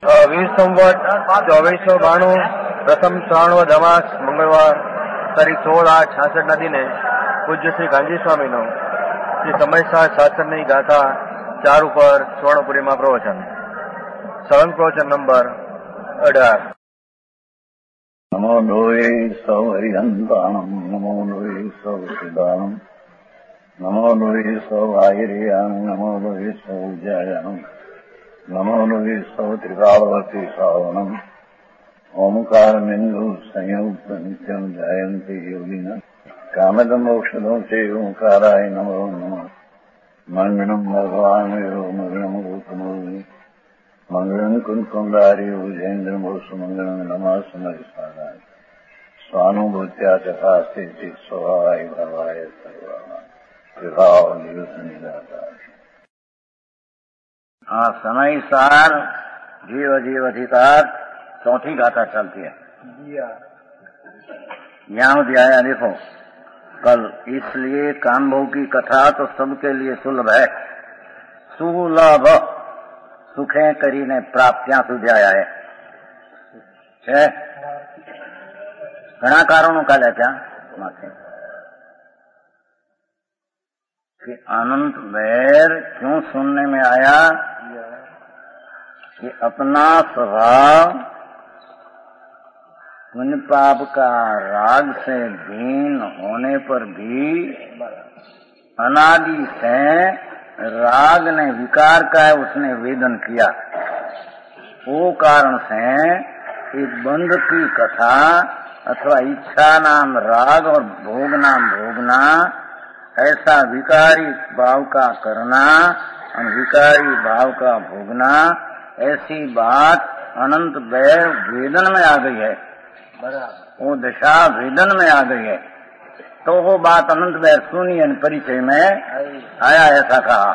વીર સંવત 2492 પ્રથમ શ્રાવણ અમાસ મંગળવાર તારીખ 16/8/66 દિને પૂજ્ય શ્રી ગાંધી સ્વામીનો શ્રી સમયસાર શાસ્ત્રની ગાથા 4 ઉપર સ્વર્ણપુરીમાં પ્રવચન. સળંગ પ્રવચન નંબર 18. નમો લોહે સૌ હરિહંતાણમ, નમો લોહે સૌ સિદ્ધાણમ, નમો લોહે સૌ આયર્યાણમ, નમો લોહે સૌ જયાણમ, નમો લોહે સૌ ત્રિકાળવતી શ્રાવણમ. ઓમકાર બિંદુ સંયુક્ત નિત્યમ જાયંતિ યોગિના કામદમ ઔષધો છે ઓંકારાય નમો નમઃ. મંગળમ ભગવાન મંગળમ ગૌતમોની મંગળમ કુંકુંડારી ઉજેન્દ્રમો સુમંગળમ નમઃ સમયસારાય સ્વાનુભૂત્યા તથા સ્થિતિ સ્વભાવાય ભાવાય સર્વાય વિભાવ દિવસ નિરાતા. हाँ, समय सार जीव जीव अधिकार चौथी गाथा चलती है. यहाँ दिया देखो कल, इसलिए कामभोग की कथा तो सबके लिए सुलभ है. सुलभ सुखे करीने प्राप्त्या સુધી आया है. घना कारणों का लेता माथे कि अनंत वैर क्यों सुनने में आया कि अपना स्वभाव पुण्य पाप का राग से भिन्न होने पर भी अनादि से राग ने विकार का उसने वेदन किया. वो कारण से इस बंध की कथा अथवा इच्छा नाम राग और भोग नाम भोगना, ऐसा विकारी भाव का करना और विकारी भाव का भोगना, ऐसी बात अनंत वैर वेदन में आ गई है. वो दशा वेदन में आ गई है. तो वो बात अनंत वैर सुनी और परिचय में आया, ऐसा कहा.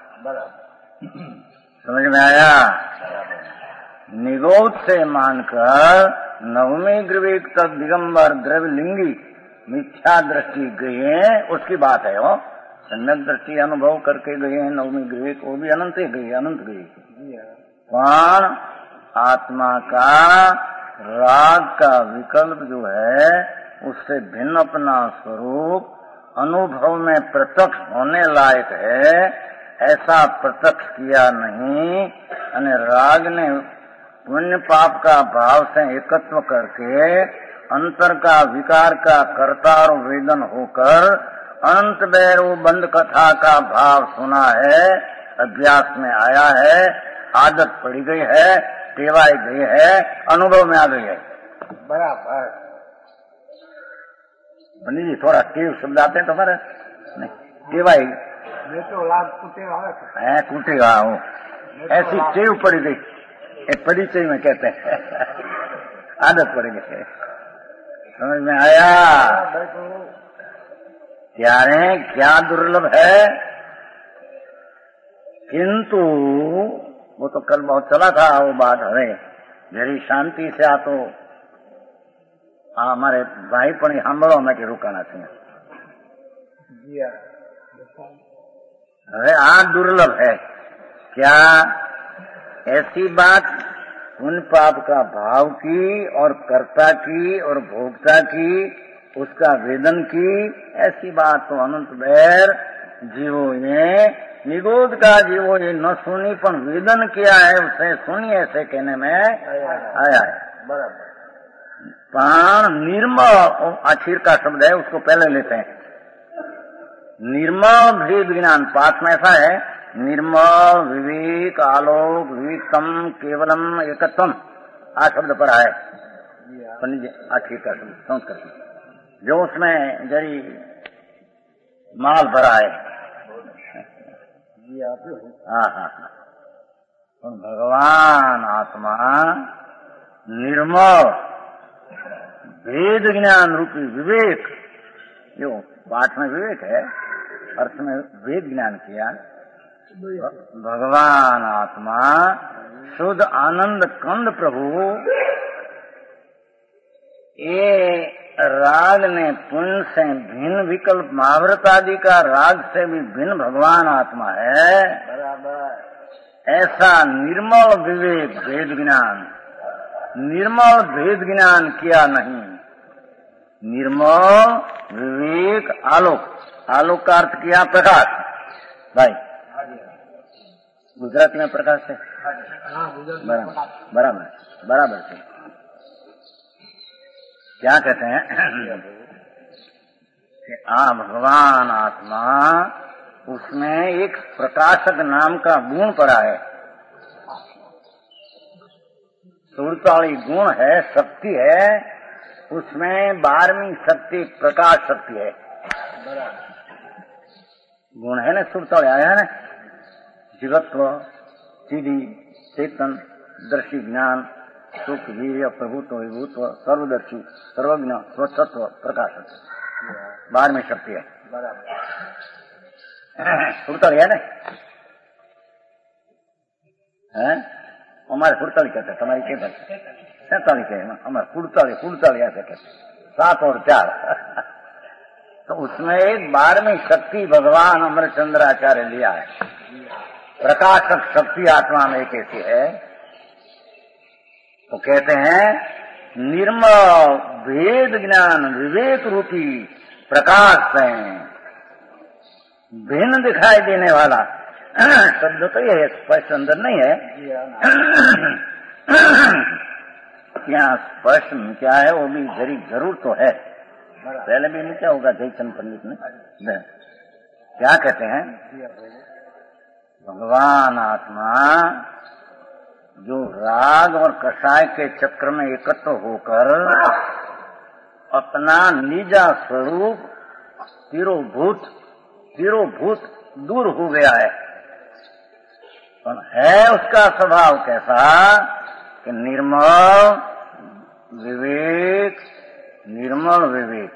समझ में आया? निगोद से मानकर नवमी ग्रविक तक दिगंबर द्रव्यलिंगी मिथ्या दृष्टि गई है, उसकी बात है. वो सम्यक दृष्टि अनुभव करके गए हैं नवमी ग्रविक, वो भी अनंत ही गई, अनंत गई. पर आत्मा का राग का विकल्प जो है उससे भिन्न अपना स्वरूप अनुभव में प्रत्यक्ष होने लायक है, ऐसा प्रत्यक्ष किया नहीं. और राग ने पुण्य पाप का भाव से एकत्व करके अंतर का विकार का कर्ता और वेदन होकर अनंत बैर वो बंद कथा का भाव सुना है, अभ्यास में आया है, आदत पड़ी गई है, टेवाई गई है, अनुभव में आ गई है. बराबर. पंडित जी थोड़ा टेव शब्द आते हैं तुम्हारे? नहीं, टेवाई है, कुटेगा हो, ऐसी टेव पड़ी गई. एक परिचय में कहते हैं आदत पड़ गई. समझ में आया? त्यारे क्या दुर्लभ है. किंतु वो तो कल बहुत चला था वो बात. हरे जरी शांति से आ तो हमारे भाई पण सांभळो में के रुकाना छे. अरे आ दुर्लभ है. क्या ऐसी बात उन पाप का भाव की और कर्ता की और भोक्ता की, उसका वेदन की, ऐसी बात तो अनंत बैर जीवो ने निगोद का जीवो ये न सुनी पण वेदन किया है, उसे सुनी ऐसे कहने में आया है. बराबर. पण निर्मल आखिर का शब्द है, उसको पहले लेते हैं. निर्मल भेद ज्ञान पाठ में ऐसा है, निर्मल विवेक आलोक विवेकम केवलम एकत्वम, आ शब्द पढ़ा है पंडित जी. आखिर का शब्द संस्कृत जो उसमें जरी माल भरा है. हाँ हाँ हाँ. भगवान आत्मा निर्मल भेद ज्ञान रूपी विवेक, जो पाठ में विवेक है, अर्थ में भेद ज्ञान किया. भगवान आत्मा शुद्ध आनंद कंद प्रभु, ये राग ने पुण्य से भिन्न विकल्प महाव्रत आदि का राग से भी भिन्न भगवान आत्मा है. बराबर. ऐसा निर्मल विवेक भेद ज्ञान, निर्मल भेद ज्ञान किया नहीं। निर्मल विवेक आलोक, आलोक का अर्थ किया प्रकाश। भाई गुजरात में प्रकाश है, बराबर बराबर से क्या कहते हैं कि भगवान आत्मा, उसमें एक प्रकाशक नाम का गुण पड़ा है, सुरताली गुण है, शक्ति है, उसमें 12वीं शक्ति प्रकाश शक्ति है। गुण है ना, सुरताली आया है ना, जीवत्व, सीधी, चेतन, दर्शी, ज्ञान, सुख, वीर्य, प्रभुत्व, विभुत्व, सर्वदर्शी, सर्वज्ञ, स्वच्छत्व, प्रकाशत्व, 12वीं शक्ति है। सुरताली है ना, हमारे फुड़ताली कहते हैं, तुम्हारी क्या कहते हैं? 47 है ना, हमारे फुड़ताली ऐसे कहते हैं, 7 और 4 तो उसमें एक 12वीं शक्ति भगवान अमरचंद्राचार्य लिया है। प्रकाशक शक्ति आत्मा में एक ऐसी है, तो कहते हैं निर्मल भेद ज्ञान विवेक रूपी प्रकाश से भिन्न दिखाई देने वाला शब्द तो ये स्पष्ट अंदर नहीं है, यहाँ स्पष्ट क्या है वो भी जरूर तो है। पहले भी क्या होगा जयचंद पंडित ने क्या कहते हैं, भगवान आत्मा जो राग और कषाय के चक्र में एकत्र होकर अपना निजा स्वरूप तिरोभूत दूर हो गया है, है उसका स्वभाव कैसा कि निर्मल विवेक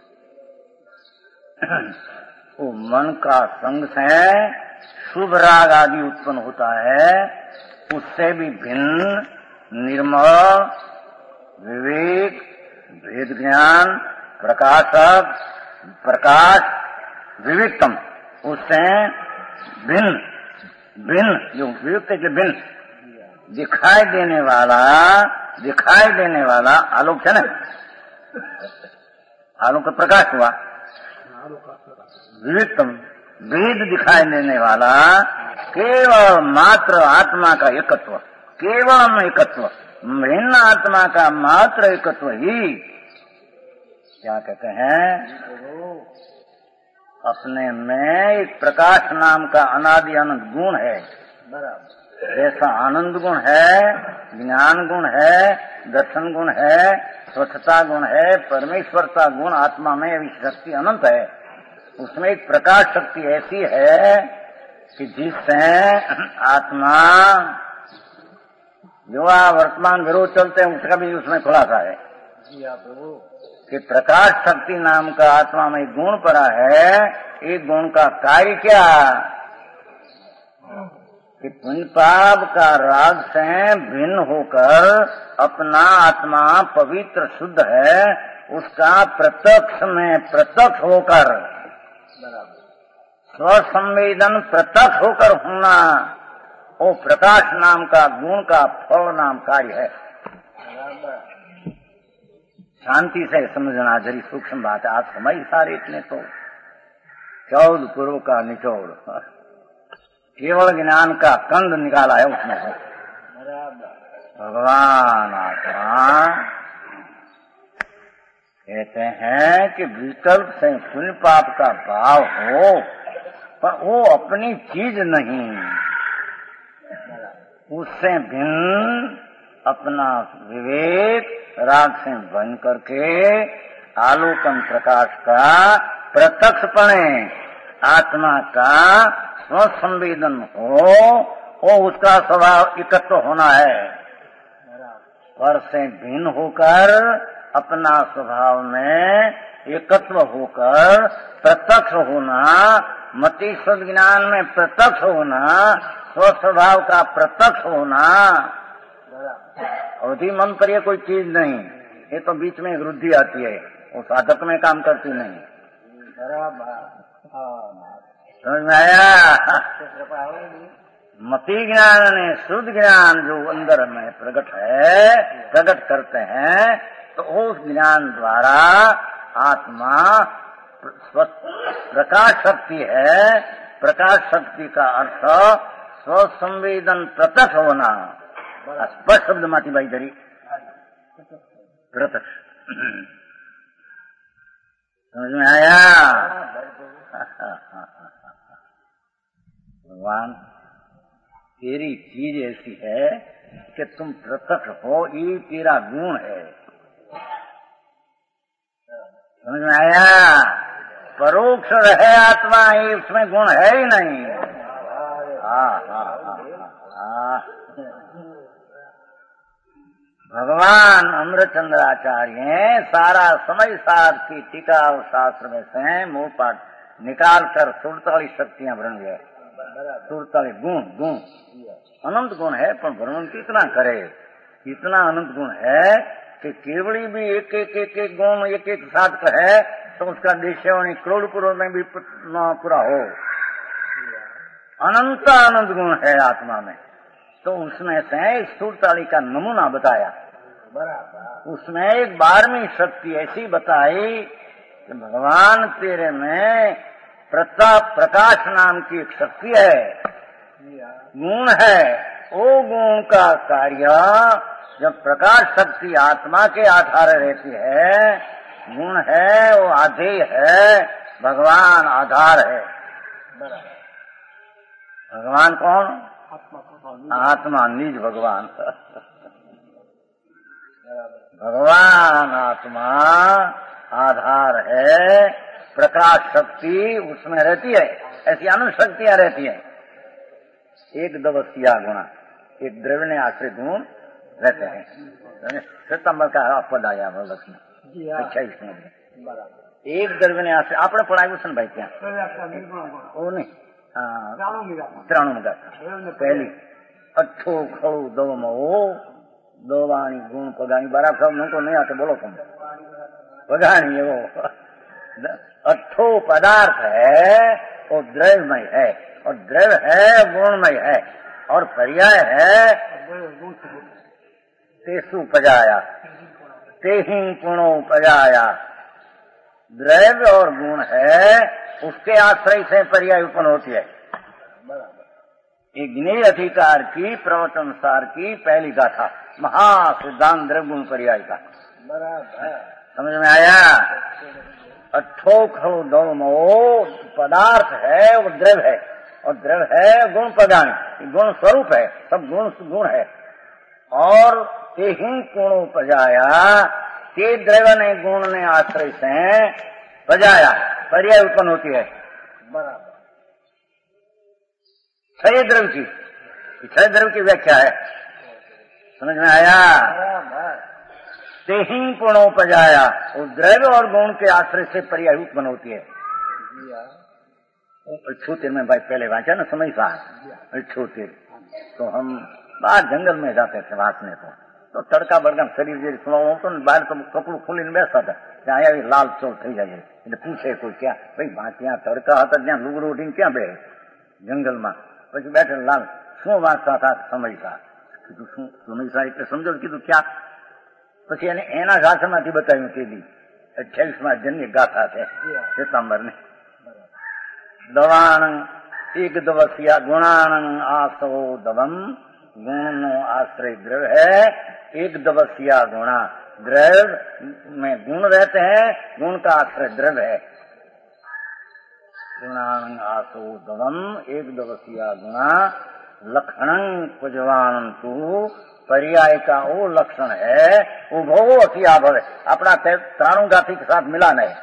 वो मन का संग से शुभ राग आदि उत्पन्न होता है, उससे भी भिन्न निर्मल विवेक भेद ज्ञान प्रकाश विवेकतम, उससे भिन्न जो विवेक के भिन्न दिखाई देने वाला आलोक है ना, आलोक का प्रकाश हुआ, विवेकतम भेद दिखाई देने वाला केवल मात्र आत्मा का एकत्व, केवल एकत्व, भिन्न आत्मा का मात्र एकत्व ही क्या कहते हैं, अपने में एक प्रकाश नाम का अनादि अनंत गुण है। जैसा आनंद गुण है, ज्ञान गुण है, दर्शन गुण है, स्वच्छता गुण है, परमेश्वरता गुण आत्मा में शक्ति अनंत है। उसमें एक प्रकाश शक्ति ऐसी है कि जिससे आत्मा जो वर्तमान विरोध चलते हैं उसका भी उसमें खुलासा है कि प्रकाश शक्ति नाम का आत्मा में गुण पड़ा है। एक गुण का कार्य क्या कि पुण्य पाप का राग से भिन्न होकर अपना आत्मा पवित्र शुद्ध है, उसका प्रत्यक्ष में प्रत्यक्ष होकर स्वसंवेदन प्रत्यक्ष होकर होना, वो प्रकाश नाम का गुण का फल नाम कार्य है। शांति से समझना जरी सूक्ष्म बात है, आप समझ सारे इतने तो 14 पूर्व का निचोड़ केवल ज्ञान का कंद निकाला है उसमें से। भगवान आत्मा कहते हैं कि विकल्प से पुण्य पाप का भाव हो, पर वो अपनी चीज नहीं, उससे भिन्न अपना विवेक राग से बन करके आलोकन प्रकाश का प्रत्यक्षपणे आत्मा का स्वसंवेदन हो, वो उसका स्वभाव एकत्व होना है। पर से भिन्न होकर अपना स्वभाव में एकत्व होकर प्रत्यक्ष होना, मति शुद्ध ज्ञान में प्रत्यक्ष होना, स्वस्वभाव का प्रत्यक्ष होना। अवधि मन पर ये कोई चीज नहीं, ये तो बीच में वृद्धि आती है, वो साधक में काम करती नहीं। समझ में आया? मति ज्ञान ने शुद्ध ज्ञान जो अंदर में प्रकट करते हैं, तो उस ज्ञान द्वारा आत्मा प्रकाश शक्ति है। प्रकाश शक्ति का अर्थ स्वसंवेदन प्रत्यक्ष होना। स्पष्ट शब्द माती भाई धरी प्रत्यक्ष, समझ में आया? भगवान तेरी चीज ऐसी है कि तुम प्रत्यक्ष हो, ये तेरा गुण है। समझ में आया? परोक्ष है आत्मा, ये उसमें गुण है ही नहीं। भगवान अमृतचंद्राचार्य सारा समय सार की टीका और शास्त्र में से मुंह पाठ निकाल कर 47 शक्तियां बन गए। 47 गुण अनंत गुण है, पर वर्णन कितना करे? इतना अनंत गुण है कि केवड़ी भी एक एक गुण एक साथ है तो उसका देशवाणी करोड़ में भी पूरा हो। अनंत गुण है आत्मा में। तो उसमें से स्थूलताली का नमूना बताया। उसमें एक 12वीं शक्ति ऐसी बताई कि भगवान तेरे में प्रकाश नाम की एक शक्ति है, गुण है। वो गुण का कार्य जब प्रकाश शक्ति आत्मा के आधार रहती है, गुण है वो आधेय है, भगवान आधार है। भगवान कौन? आत्मा निज भगवान। भगवान आत्मा आधार है, प्रकाश शक्ति उसमें रहती है। ऐसी अनंत शक्तियां रहती हैं। एक दवसिया गुणा, एक द्रव्य आश्रित गुण रहते हैं। सितंबर का पद आया भगवत में 28 में। एक द्रव्य आश्रित आपने पढ़ाई सुन भाई क्या? वो नहीं, ત્રાણું पहली अठो खड़ू दो मो दोवाणी गुण पगानी बारा सब नहीं तो नहीं आते, बोलो तुम पगानी। वो अठो पदार्थ है, वो द्रव्यमय है, और द्रव्य है गुणमय है, और पर्याय है तेसु पजाया तेहि पुणो पजाया। द्रव्य और गुण है, उसके आश्रय से पर्याय उत्पन्न होती है। एक ज्ञेय अधिकार की प्रवचन सार की पहली गाथा, महासिद्धांत द्रव्य गुण पर्याय का। समझ में आया? अठो खड़ो दो मो पदार्थ है, वो द्रव्य है, और द्रव्य है गुण पदानी, गुण स्वरूप है, सब गुण है। और तेहि गुणों पजाया, ते द्रव्य ने गुण ने आश्रय से पजाया, पर्याय उत्पन्न होती है। छह द्रव्य की, छह द्रव्य की व्याख्या है। समझ में आया? तेहि गुणों पजाया, वो द्रव्य और गुण के आश्रय से पर्याय उत्पन्न होती है। छूते में भाई पहले वांचा ना समय सार छूते, तो हम बाहर जंगल में जाते थे वांचने को, तो तड़का बड़का शरीर जे सुनाओ तो बाहर तो कपड़ू खोलीने बेसता था, ત્યાં આવી લાલ ચોળ થઈ જાય. એટલે પૂછે કોઈ ક્યાં ભાઈ ત્યાં તડકા હતા ત્યાં લુગડું ઉઠીને ક્યાં બે જંગલમાં, પછી બેઠે લાલ શું વાંચતા હતા સમયસા. કીધું શું સમયસા એટલે સમજો, કીધું ક્યાં, પછી એને એના ગાથામાંથી બતાવ્યું તે દી 28માં જન્મ ગાથા છે સિતંબરની. દવાણ એક દવસિયા ગુણાણ આસો દવમ, गुण नो आश्रय द्रव्य है. एक दवसिया गुणा, द्रव्य में गुण रहते हैं, गुण का आश्रय द्रव्य है. गुणान आसो दवम एक दवसिया गुणा लक्षण कुजवानंतु, पर्याय का वो लक्षण है. उभो असियाभव है, अपना त्राणु गाथी के साथ मिलान है.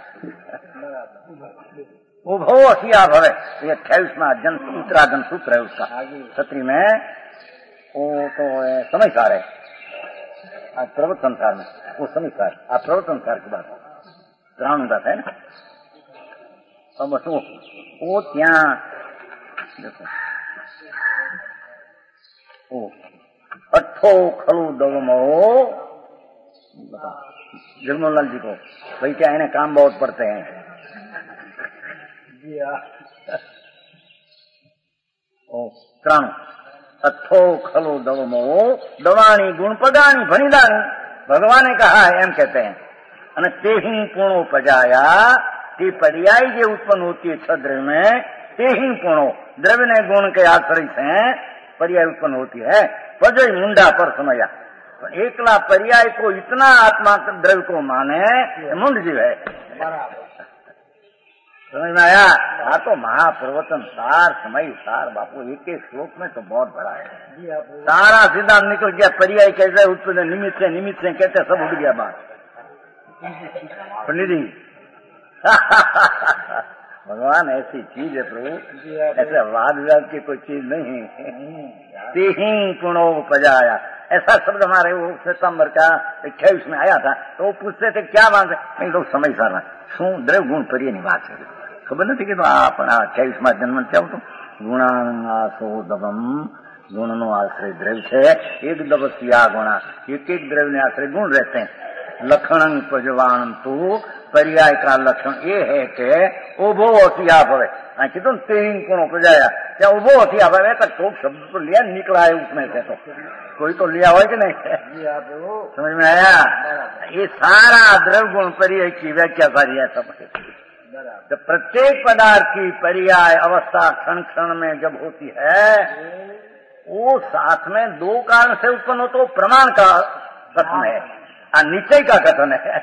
उभो असियाभव है, ये 28वां जन उत्तरागन सूत्र है उसका. छत्री में वो तो समझदार है. आज प्रवत संसार में वो समझदार, आप प्रवत संसार की बात त्राणु बात है ना. अब बस वो त्या देखो ओ अठो खलू दवमो, जगमोहन जी को भाई क्या इन्हें काम बहुत पड़ते हैं. ओ त्राणु अथो खलो दवमो दवाणी गुण पगाणी भणीदानी भगवाने कहा है एम कहते हैं। અને તેહિ પૂર્ણો પજાયા તે पर्याय जो उत्पन्न होती है छह द्रव्य में तेहि पूर्णो द्रव्य ने गुण के आश्रय से पर्याय उत्पन्न होती है। पजय मुंडा पर समया एकला पर्याय को इतना आत्मा द्रव्य को माने मुंड जीव है। समझ में आया? हाँ तो महाप्रवचन सार समय सार बापू एक एक श्लोक में तो बहुत बड़ा है। सारा सिद्धांत निकल गया। पर्याय कैसे उत्पन्न निमित्त से कहते सब उड़ गया बात। पंडित जी भगवान ऐसी चीज है प्रभु, ऐसे वाद विवाद की कोई चीज नहीं है। तेहि पुणो पजाया ऐसा शब्द हमारे वो सितंबर का 28 में आया था। तो वो पूछते थे क्या बात है, नहीं लोग समझ सारा शू द्रव्य गुण परिय निवास है खबर नहीं कि तो आप 28 में जन्म चाहो तो गुणासो दबम गुण नो आश्रय द्रव्य है। एक दबसिया गुणा एक एक द्रव्य ने आश्रय गुण रहते हैं। लक्षण पजवान तो पर्याय का लक्षण ये है कि उभो अतिया भवे तुम तेन गुणों पर जाया क्या उभो अतिया भवे का टोक शब्द तो लिया निकला है उसमें से तो कोई तो लिया हो कि नहीं? समझ में आया? ये सारा द्रव्य गुण पर्याय की व्याख्या सारी है सब। तो प्रत्येक पदार्थ की पर्याय अवस्था क्षण क्षण में जब होती है वो साथ में दो कारण से उत्पन्न हो तो प्रमाण का कथन है और निश्चय का कथन है।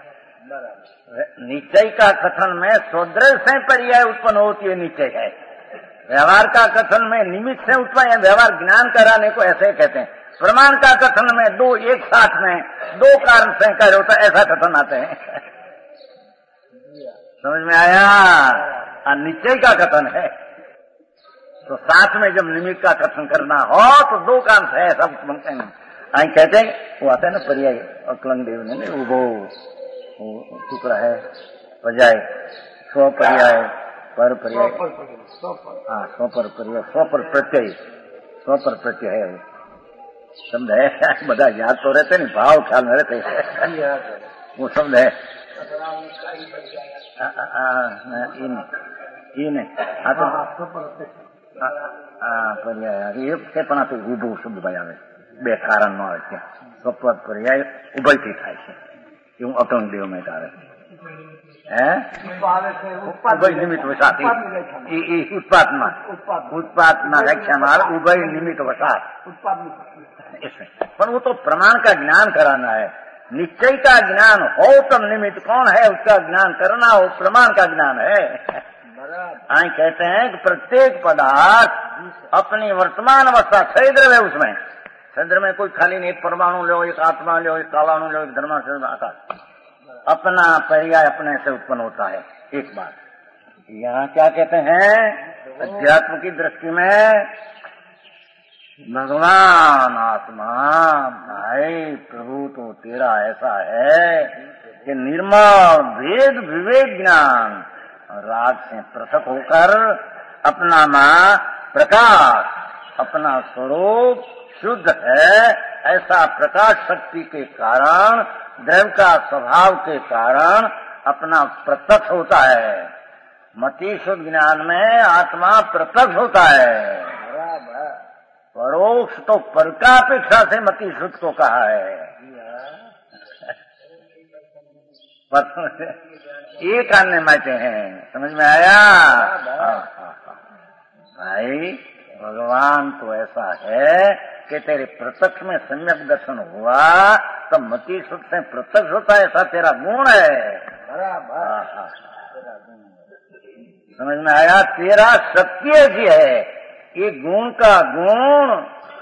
निश्चय का कथन में स्वद्रव्य से पर्याय उत्पन्न होती है निश्चय है। व्यवहार का कथन में निमित्त से उत्पन्न व्यवहार ज्ञान कराने को ऐसे कहते हैं। प्रमाण का कथन में दो एक साथ में दो कारण से कार्य होता है ऐसा कथन आते हैं। समझ में आया? और निश्चय का कथन है तो साथ में जब निमित्त का कथन करना हो तो दो कारण से ऐसा बनते हैं। आई कहते हैं वो आता है ना पर्याय अकलंग देव ने उभो टुकड़ा है पर्याय स्व पर्याय पर पर्याय हाँ स्व पर पर्याय स्व पर प्रत्यय है शब्द है। બધા याद तो रहते नहीं भाव ख्याल में रहते वो शब्द है। पर्याय ये પણ તો ઉભો શબ્દ ભાઈ આવે બે કારણ નો આવે છે સ્વપદ પર્યાય ઉભયથી થાય છે એવું અકલંગ દેવ में આવે ઉભય નિમિત્ત વસાત उत्पादना व्याख्या मार उभय निमित्त वसात पर वो तो प्रमाण का ज्ञान कराना है। निश्चय का ज्ञान हो तब निमित्त कौन है उसका ज्ञान करना हो प्रमाण का ज्ञान है। आई कहते हैं कि प्रत्येक पदार्थ अपनी वर्तमान अवस्था क्षेत्र है उसमें क्षेत्र में कोई खाली नहीं। एक परमाणु लो एक आत्मा लो एक कालाणु लो एक धर्मा आकाश अपना पर्याय अपने से उत्पन्न होता है। एक बात यहाँ क्या कहते हैं अध्यात्म की दृष्टि में भगवान आत्मा भाई प्रभु तो तेरा ऐसा है कि निर्मल भेद विवेक ज्ञान राग से पृथक होकर अपना मां प्रकाश अपना स्वरूप शुद्ध है। ऐसा प्रकाश शक्ति के कारण द्रव्य का स्वभाव के कारण अपना प्रत्यक्ष होता है। मति शुद्ध ज्ञान में आत्मा प्रत्यक्ष होता है। परोक्ष तो पर का अपेक्षा से मति शुद्ध को कहा है। एक अन्य मायते हैं। समझ में आया? भाई भगवान तो ऐसा है कि तेरे प्रत्यक्ष में सम्यक दर्शन हुआ तो मति शुद्ध से प्रत्यक्ष होता है। ऐसा तेरा गुण है। समझ में आया? तेरा सत्य जी है। ये गुण का गुण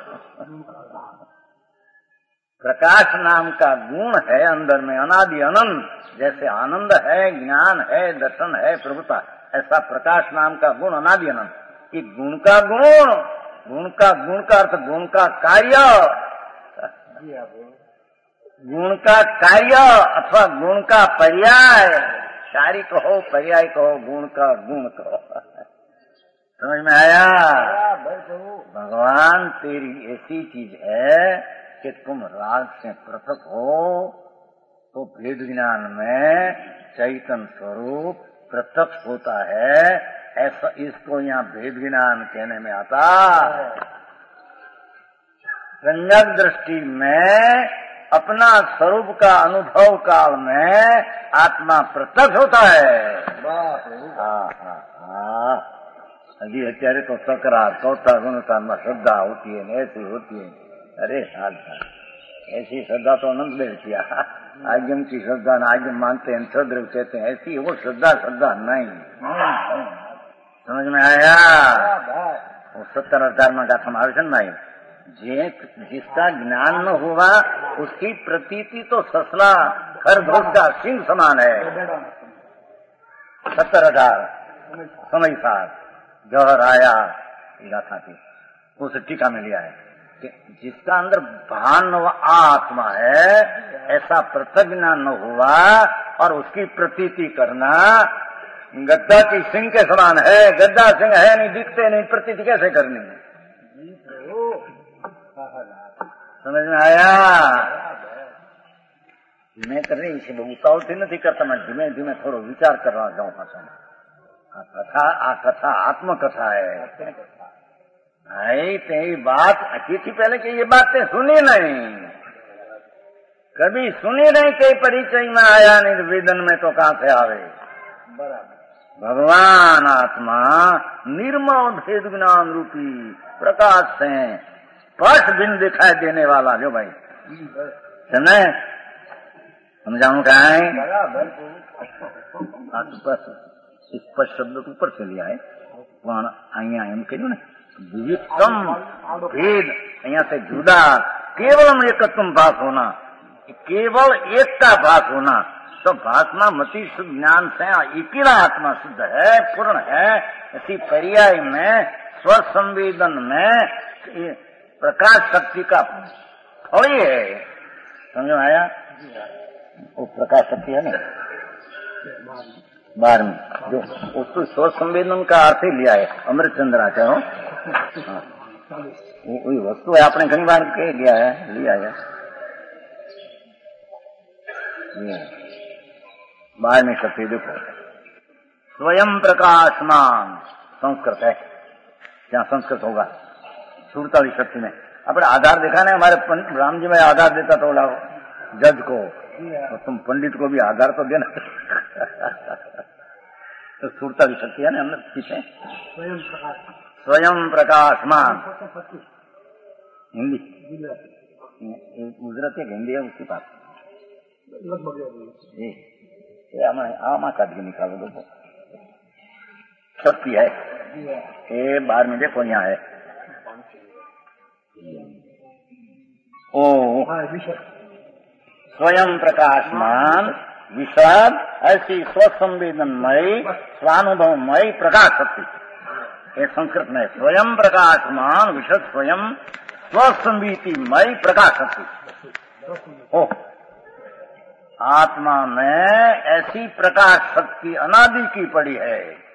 प्रकाश नाम का गुण है अंदर में अनादि अनंत। जैसे आनंद है ज्ञान है दर्शन है प्रभुता ऐसा प्रकाश नाम का गुण अनादि अनंत। ये गुण का अर्थ गुण का कार्य गुण का कार्य अथवा गुण का पर्याय कार्य कहो पर्याय कहो गुण का गुण कहो। समझ में आया? भगवान तेरी ऐसी चीज है कि तुम राग से पृथक हो तो भेद ज्ञान में चैतन्य स्वरूप प्रत्यक्ष होता है। ऐसा इसको यहाँ भेद ज्ञान कहने में आता सम्यक दृष्टि में अपना स्वरूप का अनुभव काल में आत्मा प्रत्यक्ष होता है। अभी અત્યારે तो सकरार चौथा गुणता में श्रद्धा होती है, ऐसी होती है। अरे साल ऐसी श्रद्धा तो अनंत देव किया। आगम की श्रद्धा न आगम मानते हैं, सद्रव कहते हैं, ऐसी वो श्रद्धा नहीं। समझ में आया? वो 70,000 में गाथा में आवे नहीं। जिसका ज्ञान न हुआ उसकी प्रतीति तो ससला खरगोश का सिंह समान है। 70,000 समय साथ जौहर आया गाथा की, उस टीका में लिया है कि जिसका अंदर भान व आत्मा है, ऐसा पृथक ज्ञान न हुआ और उसकी प्रतीति करना गद्दा की सिंह के समान है। गद्दा सिंह है नहीं, दिखते नहीं, प्रतीति कैसे करनी है? समझ में आया? मैं कर रही इसे उतावळથી નથી करता, मैं धीमे धीमे थोड़ो विचार कर रहा जाऊं पाछा। आ कथा आत्मकथा है भाई। तेरी बात अच्छी थी पहले कि ये बातें सुनी नहीं, कभी सुनी नहीं, कई परिचय में आया नहीं, वेदन में तो कहां से आवे? भगवान आत्मा निर्मल भेद ज्ञान रूपी प्रकाश से स्पष्ट बिन दिखाई देने वाला जो भाई समझे, समझाऊं क्या है? स्पष्ट शब्द ऊपर से लिया है, પણ અહીંયા એમ કહ્યું ને विविधतम भेद, અહીંયા से जुदा, केवलम एकत्वम भास होना, केवल एकता भास होना। तो भासना मति शुद्ध ज्ञान से अकेला आत्मा शुद्ध है, पूर्ण है। इसी पर्याय में स्व संवेदन में प्रकाश शक्ति का फल है। समझ में आया? वो प्रकाश शक्ति है ना 12वीं, जो उसको स्व संवेदन का अर्थ ही लिया है अमृत चंद्राचार्य। वही वस्तु है, आपने कई बार कह लिया है 12वीं शक्ति देखो, स्वयं प्रकाशमान संस्कृत है। क्या संस्कृत होगा? 47 शक्ति में अपने आधार देखा ना, हमारे राम जी में आधार देता तो बोला जज को, तो तुम पंडित को भी आधार तो देना। तो 47 शक्ति है ना अंदर पीछे, स्वयं प्रकाशमान। हिंदी गुजराती हिंदी है उसकी बात आमा काट के निकालो देखो, शक्ति है। ये 12 में देखो यहाँ है ओ स्वयं प्रकाशमान विषद, ऐसी स्वसंवेदनमयी स्वानुभवमयी प्रकाश शक्ति। ये संस्कृत में स्वयं प्रकाशमान विषद स्वयं स्वसंवीतिमयी प्रकाश शक्ति। ओ आत्मा में ऐसी प्रकाश शक्ति अनादि की पड़ी है,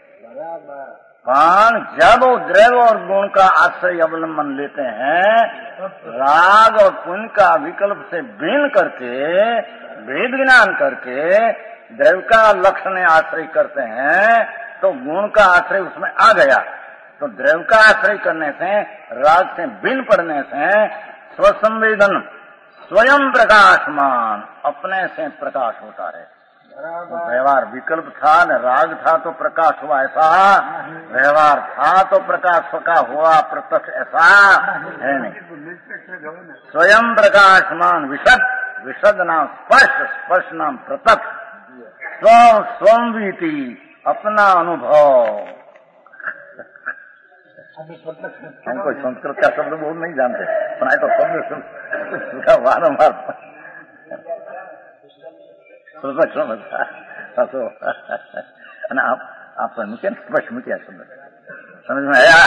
पर जब वो द्रव्य और गुण का आश्रय अवलंबन लेते हैं, राग और पुण्य का विकल्प से भिन्न करके, भेद ज्ञान करके द्रव्य का लक्षण आश्रय करते हैं, तो गुण का आश्रय उसमें आ गया। तो द्रव्य का आश्रय करने से, राग से भिन्न पड़ने से स्वसंवेदन स्वयं प्रकाशमान अपने से प्रकाश होता है। तो व्यवहार विकल्प था न राग था तो प्रकाश हुआ, ऐसा व्यवहार था तो प्रकाश का हुआ प्रत्यक्ष, ऐसा है नहीं। स्वयं प्रकाशमान विशद, विशद नाम स्पर्श, स्पर्श नाम प्रत्यक्ष, स्वंवीति अपना अनुभव। हम कोई संस्कृत का शब्द बोल नहीं जानते, पर तो शब्द वारंवार आप मुझे स्पष्ट मुझे समझ में आया?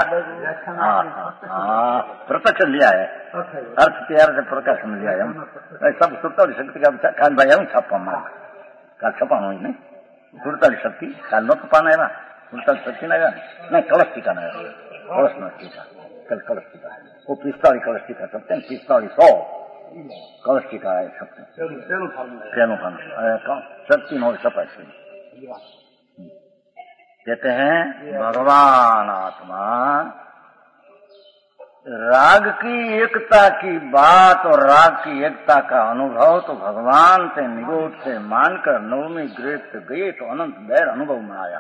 प्रत्यक्ष लिया है, अर्थ तैयार से प्रकाश में लिया है। सब सुरता शक्ति का काल भाई हम छापा मार काल छपा नहीं सुरता शक्ति काल न छपाना है ना, सुरता शक्ति नहीं कलश टीका नहीं, कलश न टीका कल कलश टीका वो 45 कलश टीका सकते हैं, 4500 कलश टीका है सकते शक्ति न छपा। कहते हैं भगवान आत्मा राग की एकता की बात और राग की एकता का अनुभव तो भगवान से निरोध से मानकर नवमी ग्रेट से गए तो अनंत बैर अनुभव में आया।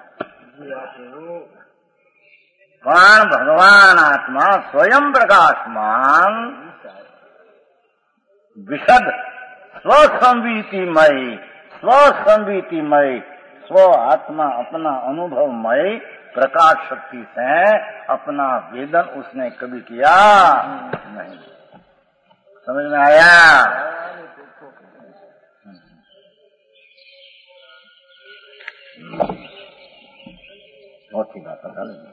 प्राण भगवान आत्मा स्वयं प्रकाशमान विशद स्वसंवीतिमय स्व आत्मा अपना अनुभवमय प्रकाश शक्ति से अपना वेदन उसने कभी किया नहीं। समझ में आया? बहुत ही बात बता लेंगे।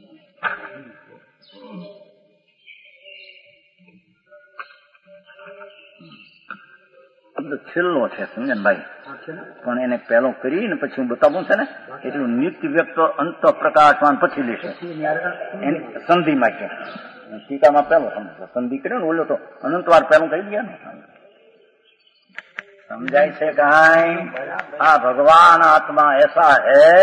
છેલ્લો છે સમજે ભાઈ, પણ એને પહેલો કરીને પછી હું બતાવું છે ને એટલું નિત્ય વ્યક્ત અંત પ્રકાશવાન પછી લેશે એની સંધિમાં છે ટીકામાં પહેલો સમજો સંધિ કર્યો ને ઓલો તો અનંતવાર પહેલું કહી ગયા ને समझाई से कहां हाँ भगवान आत्मा ऐसा है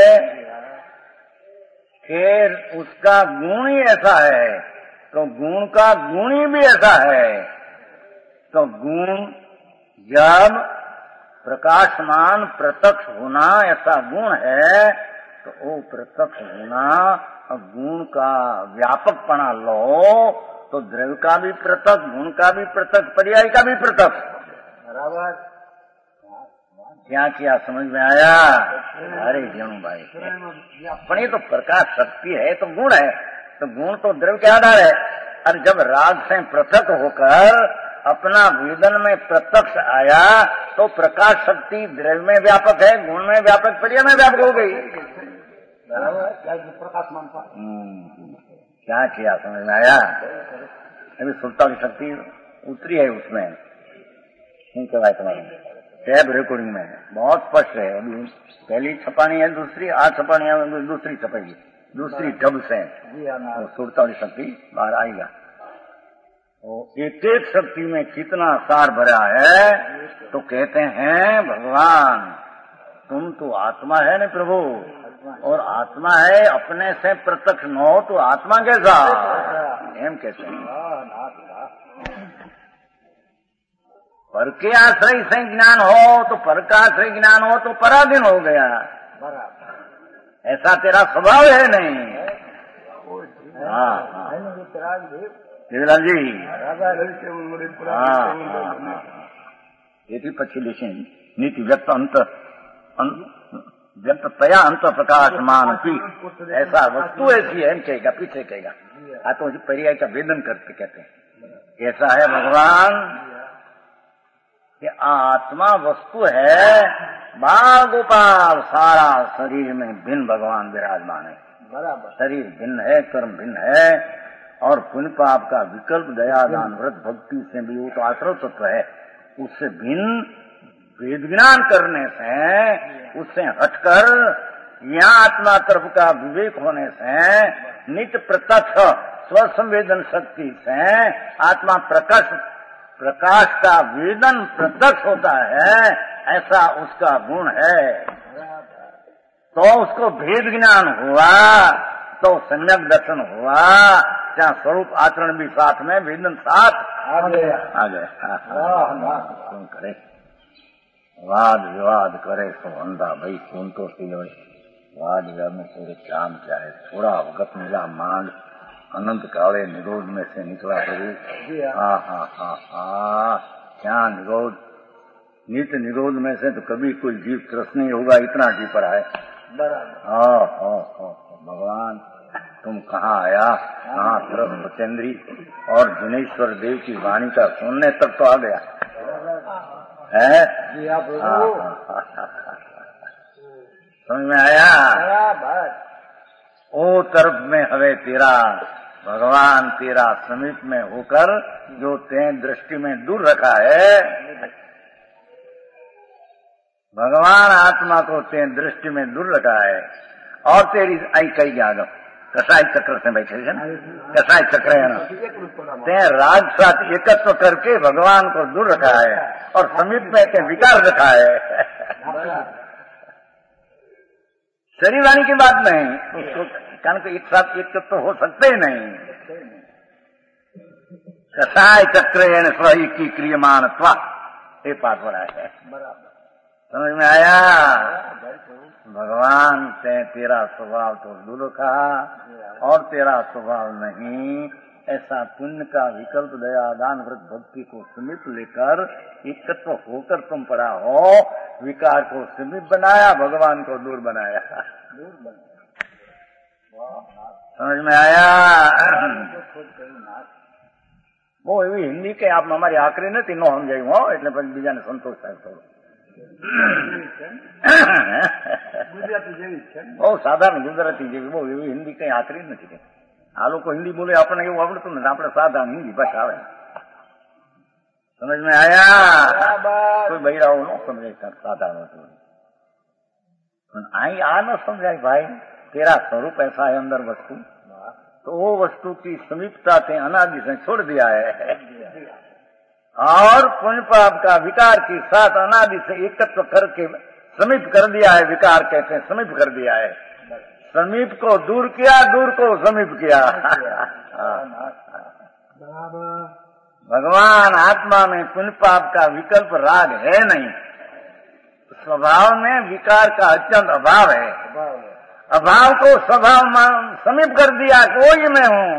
कि उसका गुण ही ऐसा है तो गुण का गुण ही भी ऐसा है। तो गुण जब प्रकाशमान प्रत्यक्ष होना ऐसा गुण है तो वो प्रत्यक्ष होना और गुण का व्यापकपना लो तो द्रव्य का भी पृथक, गुण का भी पृथक, पर्याय का भी पृथक। बराबर क्या किया समझ में आया? अरे जीणू भाई, पण ये तो प्रकाश शक्ति है तो गुण है, तो गुण तो द्रव्य के आधार है। और जब राग से पृथक होकर अपना वेदन में प्रत्यक्ष आया तो प्रकाश शक्ति द्रव्य में व्यापक है, गुण में व्यापक, पर्याय में व्यापक हो गई। प्रकाश मानता क्या किया समझ में आया? अभी सुलता की शक्ति उतरी है उसमें, नहीं कहवाए तुम्हारे टैब रिकॉर्डिंग में बहुत स्पष्ट है। अभी पहली छपानी है, दूसरी आज छपानी है, दूसरी छपेगी, दूसरी ढब से सुरता वाली शक्ति बाहर आएगा। एक एक शक्ति में कितना सार भरा है तो कहते हैं भगवान तुम तो आत्मा है न प्रभु, और आत्मा है अपने से प्रत्यक्ष न हो तो आत्मा कैसा एम कहते हैं। पर के आश्रय से ज्ञान हो तो पर का आश्रय ज्ञान हो तो पराधीन हो गया। ऐसा तेरा स्वभाव है नहीं। हाँ देवलाल जी પછી લેશે નીતિ વ્યક્ત અંત व्यक्त तया अंत प्रकाशमान की ऐसा वस्तु ऐसी है कहेगा, पीछे कहेगा आ तो पर्याय का वेदन करते कहते हैं। ऐसा है भगवान कि आत्मा वस्तु है, बाल गोपाल सारा शरीर में भिन्न भगवान विराजमान है। बराबर शरीर भिन्न है, कर्म भिन्न है और पुण्य पाप का विकल्प दया दान व्रत भक्ति से भी वो तो आश्रय तत्व है। उससे भिन्न वेद ज्ञान करने से, उससे हटकर यहाँ आत्मा तरफ का विवेक होने से, नित्य प्रत्यक्ष स्वसंवेदन शक्ति से आत्मा प्रकाश का वेदन प्रत्यक्ष होता है, ऐसा उसका गुण है। तो उसको भेद ज्ञान हुआ तो सम्यक दर्शन हुआ, क्या स्वरूप आचरण भी साथ में, वेदन साथ आ गए। कौन करे वाद विवाद करे तो अंधा भाई सुन तो सी हो। वाद विवाद में तेरे काम क्या है? थोड़ा अवगत मिला मांग अनंत काले निरोध में से निकला प्रभु। क्या निरोध, नित्य निरोध में से तो कभी कोई जीव त्रस्त नहीं होगा, इतना जी पर है। भगवान तुम कहाँ आया, कहाँ त्रस्त बचेंद्री और जिनेश्वर देव की वाणी का सुनने तक तो आ गया है। समझ में आया? ओ तरफ में हवे तेरा भगवान तेरा समीप में होकर जो ते दृष्टि में दूर रखा है, भगवान आत्मा को ते दृष्टि में दूर रखा है। और तेरी आई कई जागो कसाई चक्र से बैठे है ना, कसाई चक्र है ना, ते राग साथ एकत्व करके भगवान को दूर रखा है और समीप में ते विकार रखा है। शरीर वाणी की बात नहीं, उसको कारण एक साथ एक तो हो सकते ही नहीं। कसाय चक्र स्वही की क्रियमान ये पाठ पड़ा है। समझ में आया? भगवान तेरा स्वभाव तो दूर का और तेरा स्वभाव नहीं, ऐसा पुण्य का विकल्प दया दान व्रत भक्ति को समीप लेकर एकत्व होकर तुम पड़ा हो। विकार को समीप बनाया, भगवान को दूर बनाया। समझ में आया? वो એવી હિન્દી કે આપ અમારી આકરી નથી નો સમજાયું હો, એટલે પછી બીજાને સંતોષ થાય થોડો. ગુજરાતી જેવી છે, બહુ સાધારણ ગુજરાતી જેવી, બહુ એવી હિન્દી કઈ આકરી નથી. આ લોકો હિન્દી બોલે આપણને એવું આવડતું નથી, આપણે સાધારણ હિન્દી ભાષા આવે. સમજ में आया? કોઈ બૈરાઓ ન સમજાય સાધારણ હતું. અહીં આ ન સમજાય ભાઈ, तेरा स्वरूप ऐसा है अंदर वस्तु, तो वो वस्तु की समीपता से अनादि से छोड़ दिया है और पुण्य पाप का विकार के साथ अनादि से एकत्व करके समीप कर दिया है. विकार कहते हैं समीप कर दिया है. समीप को दूर किया, दूर को समीप किया. भगवान आत्मा में पुण्य पाप का विकल्प राग है नहीं. स्वभाव में विकार का अत्यंत अभाव है. अभाव को स्वभाव में समीप कर दिया, कोई मैं हूँ.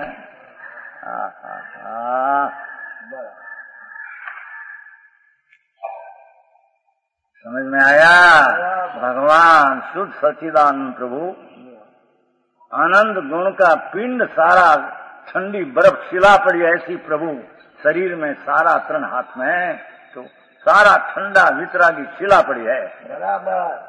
समझ में आया? भगवान शुद्ध सच्चिदानंद प्रभु आनंद गुण का पिंड, सारा ठंडी बर्फ शिला पड़ी ऐसी प्रभु शरीर में, सारा तन हाथ में, तो सारा ठंडा वितरागी शिला पड़ी है. बराबर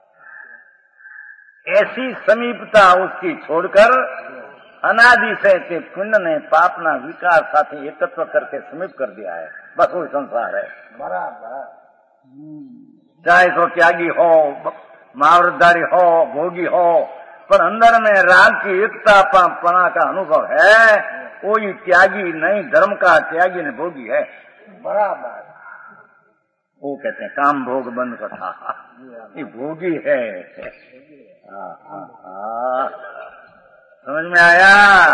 ऐसी समीपता उसकी छोड़कर अनादि से के पुण्य ने पापना विकार साथी एकत्व करके समीप कर दिया है. बस वही संसार है. बराबर. चाहे तो त्यागी हो, महाव्रतधारी हो, भोगी हो, पर अंदर में राग की एकता पना का अनुभव है. कोई त्यागी नहीं, धर्म का त्यागी ने भोगी है. बराबर. वो कहते हैं काम भोग बंद कथा, ये भोगी है. समझ में आया?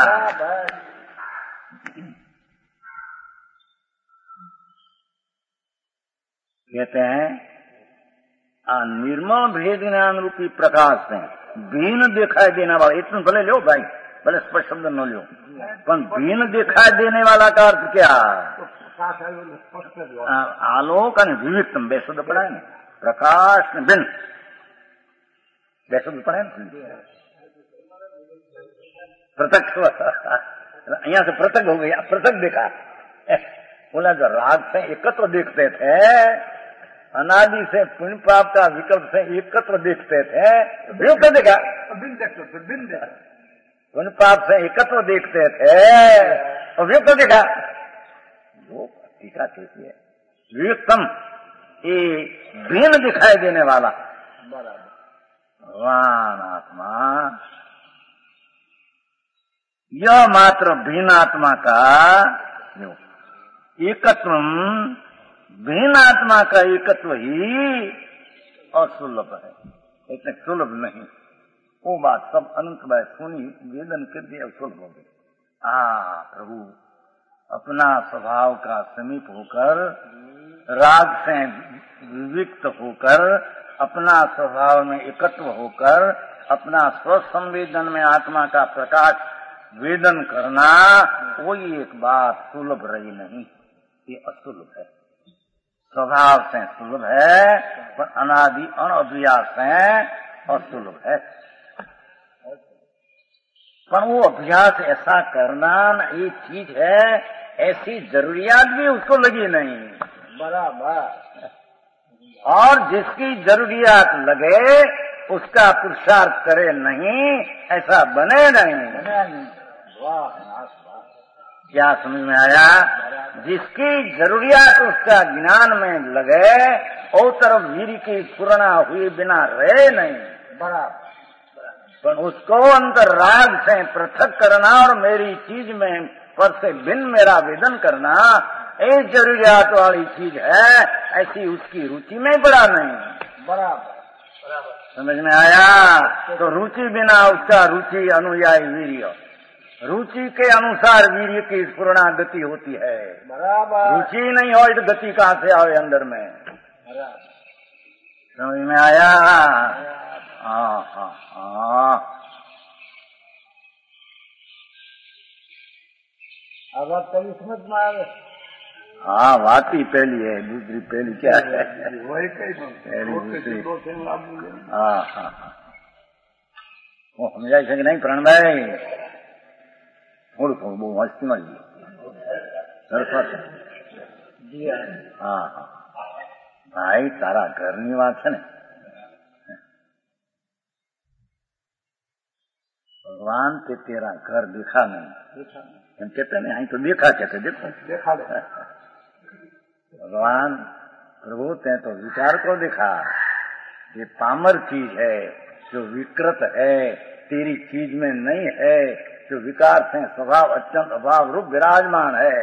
कहते हैं निर्मल भेद ज्ञान रूपी प्रकाश में भीन दिखाई देने वाला, इतना भले लो भाई, भले स्पष्ट शब्द न लो, पर भीन दिखाई देने वाला का अर्थ क्या? आलोक और विविधतम, બે શબ્દ પડાય ને, પ્રકાશ ને ભિન્ન, બે શબ્દ પડાય ને. प्रत्यक्ष यहाँ से पृथक हो गया, पृथक देखा. बोला जो राग से एकत्र देखते थे, अनादि से पुण्य पाप का विकल्प से एकत्र देखते थे, वियुक्त देखा, पुण्य पाप से एकत्र देखते थे और वियुक्त देखा. वो टीका कैसी है? वियुक्तम, ये भिन्न दिखाई देने वाला भगवान आत्मा, यह मात्र भिन्न आत्मा का एकत्व, भिन्न आत्मा का एकत्व ही असुलभ है, इतने सुलभ नहीं. वो बात सब अनंत बात सुनी, वेदन कर दिया, सुलभ हो गई. प्रभु अपना स्वभाव का समीप होकर, राग से विविक्त होकर, अपना स्वभाव में एकत्व होकर, अपना स्वसंवेदन में आत्मा का प्रकाश वेदन करना, कोई एक बात सुलभ रही नहीं, ये असुलभ है. स्वभाव से सुलभ है, पर अनादि अनअभ्यास से असुलभ है. पर वो अभ्यास ऐसा करना एक चीज है, ऐसी जरूरियात भी उसको लगी नहीं. बराबर. और जिसकी जरूरियात लगे उसका पुरुषार्थ करे नहीं, ऐसा बने नहीं. क्या समझ में आया? जिसकी जरूरियात उसका ज्ञान में लगे, और तरफ वीर की पूर्णा हुई बिना रहे नहीं. बराबर. पर उसको अंतर राग से पृथक करना और मेरी चीज में पर से भिन्न मेरा वेदन करना, एक जरूरियात वाली चीज है, ऐसी उसकी रुचि में बड़ा नहीं. बराबर. समझ में आया? तो रुचि बिना उसका रुचि अनुयायी वीर्य, रुचि के अनुसार वीर्य की स्फुरणा गति होती है। बराबर। रुचि नहीं हो तो गति कहाँ से आवे अंदर में? समझ में आया? हाँ हाँ हाँ। अब आप कभी समझ में आवे? हाँ, बात ही पहली है, दूसरी पहली क्या है? वही पहली दूसरी। हाँ हाँ हाँ। वो समझाई सके नहीं प्रण भाई? थोड़ी थोड़ी वो मस्ती मरी सरस्वत। हाँ हाँ भाई, तारा घરની વાત છે ને, भगवान के तेरा घर दिखा नहीं, हम कहते नहीं, आई तो देखा, कहते देखो देखा भगवान प्रभु ते तो विचार को दिखा, ये पामर चीज है जो विकृत है, तेरी चीज में नहीं है, जो विकार से स्वभाव अत्यंत अभाव रूप विराजमान है।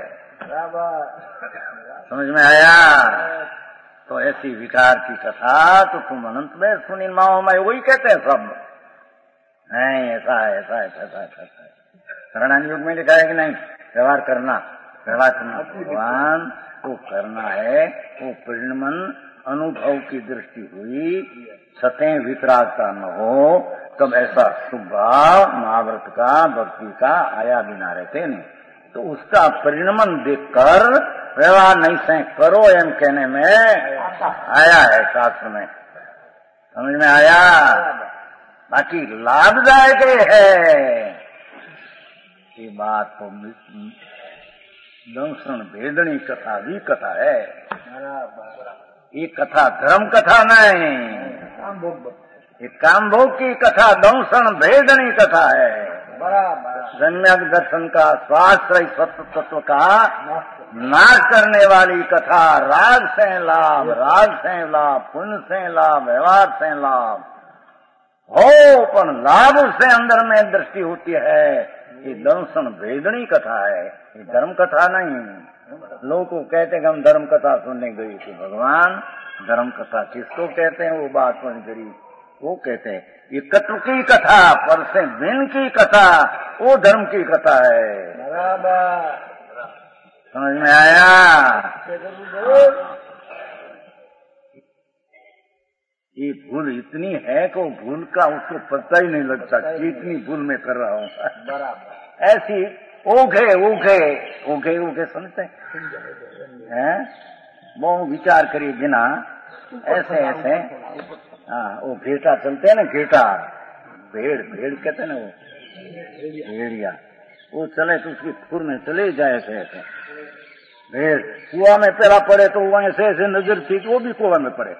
समझ में आया? तो ऐसी विकार की कथा तो तुम अनंत में सुनी माओ में वही कहते हैं सब, नहीं ऐसा है ऐसा है ऐसा है ऐसा है। शरणान युग में लिखा है कि नहीं, व्यवहार करना भगवान वो करना है, वो परिणमन अनुभव की दृष्टि हुई, सतें वितरागता न हो, तब ऐसा स्वभाव महाव्रत का भक्ति का आया बिना रहते नहीं। तो उसका परिणमन देखकर व्यवहार नहीं से करो एम कहने में आया है शास्त्र में। समझ में आया? बाकी लाभदायक है ये बात तो दंशन भेदनी कथा भी कथा है, ये कथा धर्म कथा नहीं, ये कामभोग की कथा दंशन भेदनी कथा है। सम्यक दर्शन का स्वाश्रय सत्य तत्व का नाश करने वाली कथा, राग से लाभ, राग से लाभ, पुण्य से लाभ, व्यवहार से लाभ हो, पर लाभ से अंदर में दृष्टि होती है, ये दंशन भेदनी कथा है, ये धर्म कथा नहीं। लोग को कहते हैं कि हम धर्म कथा सुनने गए थे, भगवान धर्म कथा किसको कहते हैं? वो बात बन करी, वो कहते हैं ये कत्व की कथा, पर से भिन्न की कथा, वो धर्म की कथा है। समझ में आया? ये भूल इतनी है कि वो भूल का उसको पता ही नहीं लगता कितनी भूल में कर रहा हूँ। ऐसी ओघे ओघे ओघे ओघे समझते हैं? वो विचार करिए बिना ऐसे ऐसे। हाँ, वो घेटा चलते हैं ना, घेटा भेड़, भेड़ कहते हैं ना, वो भेड़िया, वो चले तो उसकी खुर में चले जाए ऐसे ऐसे। भेड़ कुआ में पहला पड़े तो वो ऐसे ऐसे नजर थी कि वो भी कुआ में पड़े।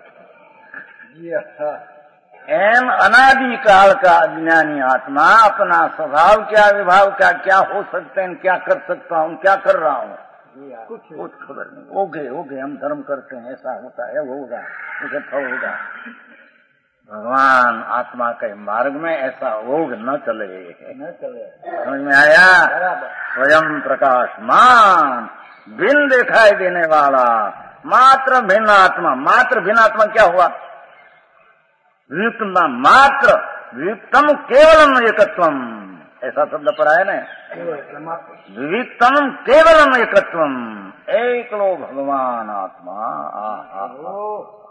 एम अनादि काल का अज्ञानी आत्मा अपना स्वभाव क्या, विभाव क्या, क्या हो सकते हैं, क्या कर सकता हूँ, क्या कर रहा हूँ, कुछ खबर नहीं। ओगे ओगे हम धर्म करते हैं, ऐसा होता है, वो होगा, ऐसा होगा। भगवान आत्मा के मार्ग में ऐसा ओग न चले, न चले। समझ में आया? स्वयं प्रकाशमान, भिन्न दिखाई देने वाला, मात्र भिन्न आत्मा। मात्र भिन्न आत्मा क्या हुआ? वियुक्तम मात्र, वियुक्तम केवलम एकत्वम, ऐसा शब्द पर है ना, वियुक्तम केवलम एकत्वम, एक लो भगवान आत्मा।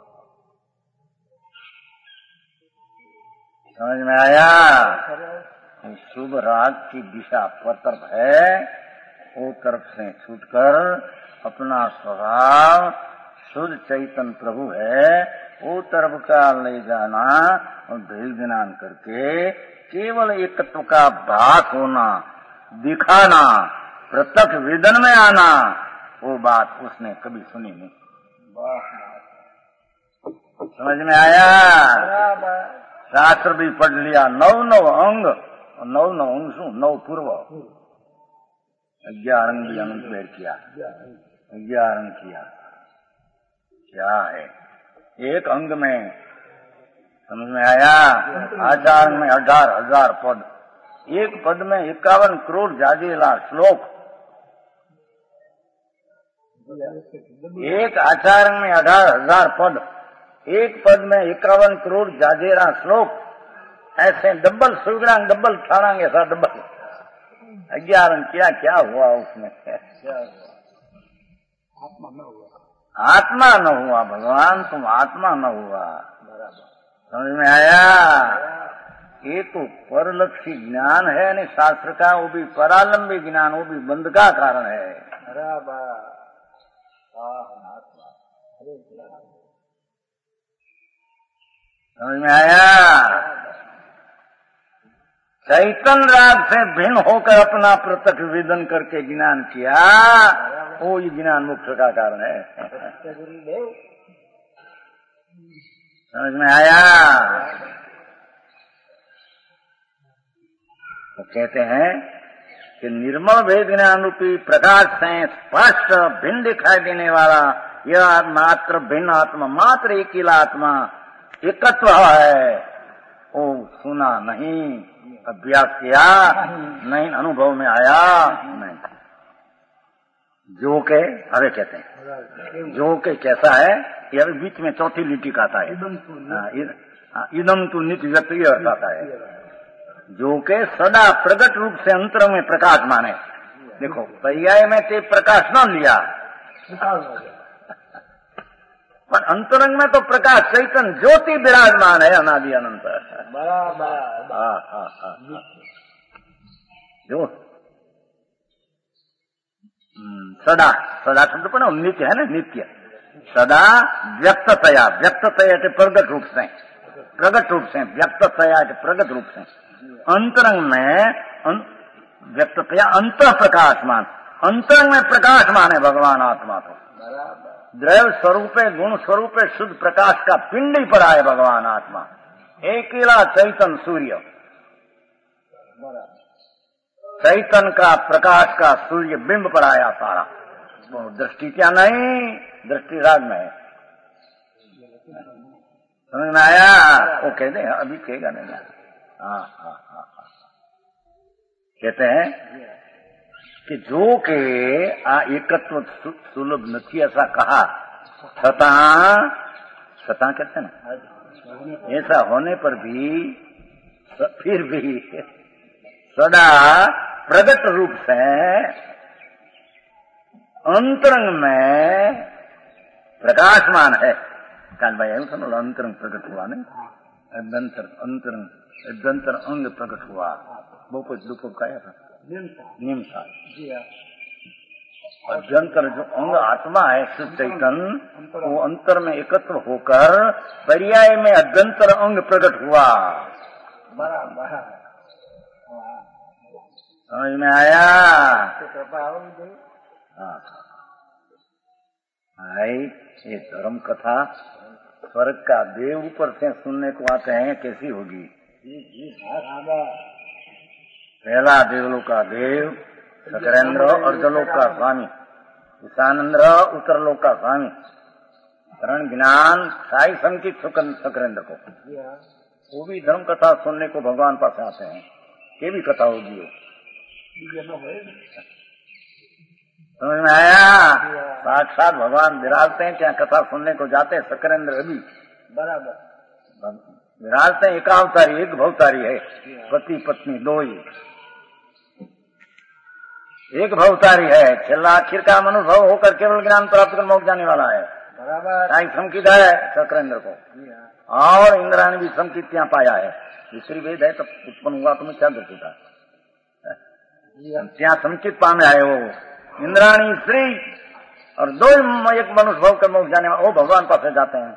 समझ में आया? शुभ राग की दिशा पर तरफ है, वो तरफ से छूटकर अपना स्वभाव शुद्ध चैतन्य प्रभु है, वो तरफ का ले जाना और भेद ज्ञान करके केवल एकत्व का भास होना, दिखाना, प्रत्यक्ष वेदन में आना, वो बात उसने कभी सुनी नहीं। समझ में आया? शास्त्र भी पढ़ लिया, 9 अंग, 9 अंग शू 9 पूर्व, 11 अंग भी अनंत पेड़ किया, 11 अंग किया। क्या है एक अंग में? समझ में आया? 8 अंग में 18,000 पद, एक पद में 51 करोड़ जाजीला श्लोक, एक आचार्य में 18,000 पद, एक पद में 51 करोड़ जाजेरा श्लोक, ऐसे डबल सुगरांग डबल ठाणांग, ऐसा डबल अज्ञान क्या क्या हुआ उसमें? आत्मा न हुआ, आत्मा न हुआ। भगवान तुम आत्मा न हुआ। समझ में आया? ये तो परलक्षी ज्ञान है नहीं शास्त्र का, वो भी परालंबी ज्ञान, वो भी बंध का कारण है। समझ में आया? चैतन्य राग से भिन्न होकर अपना प्रत्यक्ष वेदन करके ज्ञान किया, वो ये ज्ञान मोक्ष का कारण है। समझ में आया? तो कहते हैं कि निर्मल भेद ज्ञान रूपी प्रकाश से स्पष्ट भिन्न दिखाई देने वाला यह मात्र भिन्न आत्मा, मात्र एकीला आत्मा एकत्व है, वो सुना नहीं, अभ्यास किया नहीं, अनुभव में आया नहीं। जो के अरे कहते हैं जो के कैसा है, ये बीच में चौथी लिटी का आता है, इदम तु नित्य व्यक्ति आता है। जो के सदा प्रगट रूप से अंतर में प्रकाश माने। देखो पर्याय में ते प्रकाश न लिया, पर अंतरंग में तो प्रकाश चैतन्य ज्योति विराजमान है, अनादि अनंत। जो सदा, सदा शब्द पर नित्य है ना, नित्य सदा व्यक्ततया, व्यक्ततया के प्रगट रूप से, प्रगट रूप से, व्यक्ततया के प्रगट रूप से, अंतरंग में व्यक्ततया अंत प्रकाशमान, अंतरंग में प्रकाशमान है भगवान आत्मा। तो द्रव्य स्वरूपे गुण स्वरूपे शुद्ध प्रकाश का पिंडी पड़ा है भगवान आत्मा, एकेला चैतन्य सूर्य, चैतन्य का प्रकाश का सूर्य बिंब पड़ाया सारा। दृष्टि क्या नहीं, दृष्टि राग में है। समझ में आया? वो कहते हैं अभी कहेगा नहीं। हाँ। कहते हैं कि जो के एकत्व सुलभ नहीं ऐसा कहा, सता कहते हैं ना, ऐसा होने पर भी फिर भी सदा प्रगट रूप से अंतरंग में प्रकाशमान है। काल भाई आयु सुनो, अंतरंग प्रकट हुआ नहीं, अंतरंग अभ्यंतर अंग प्रकट हुआ। वो कुछ दुख का था निम्सा, अभ्यंतर जो अंग आत्मा है शुद्ध चैतन्य, वो अंतर में एकत्र होकर पर्याय में अभ्यंतर अंग प्रकट हुआ। समझ में आया? ये धर्म कथा स्वर्ग का देव ऊपर से सुनने को आते हैं, कैसी होगी? पहला देवलोक का देव सकरेंद्र, अर्धलोक का स्वामी ईशानेन्द्र, उत्तरलोक का स्वामी करण ज्ञान साई संकित सकरेंद्र को, वो भी धर्म कथा सुनने को भगवान पास आते हैं। ये भी कथा होगी वो। समझ में आया? साक्षात भगवान विराजते हैं, क्या कथा सुनने को जाते हैं। सकरेंद्र भी बराबर विराजते हैं, एकावतारी, एक भवतारी है, पति पत्नी दो ही, एक भवतारी है। छेल्ला आखिर का अनुभव होकर केवल ज्ञान प्राप्त कर मोक्ष जाने वाला है। बराबर संकित है सकरेंद्र को, और इंद्राणी भी संकित क्या पाया है। दूसरी वेद है, तब उत्पन्न हुआ तुम्हें क्या दुख था, क्या संकित पामे आए वो इंद्राणी स्त्री, और दो एक मनुष्य भव कर मोक्ष जाने वाला, वो भगवान पास जाते हैं।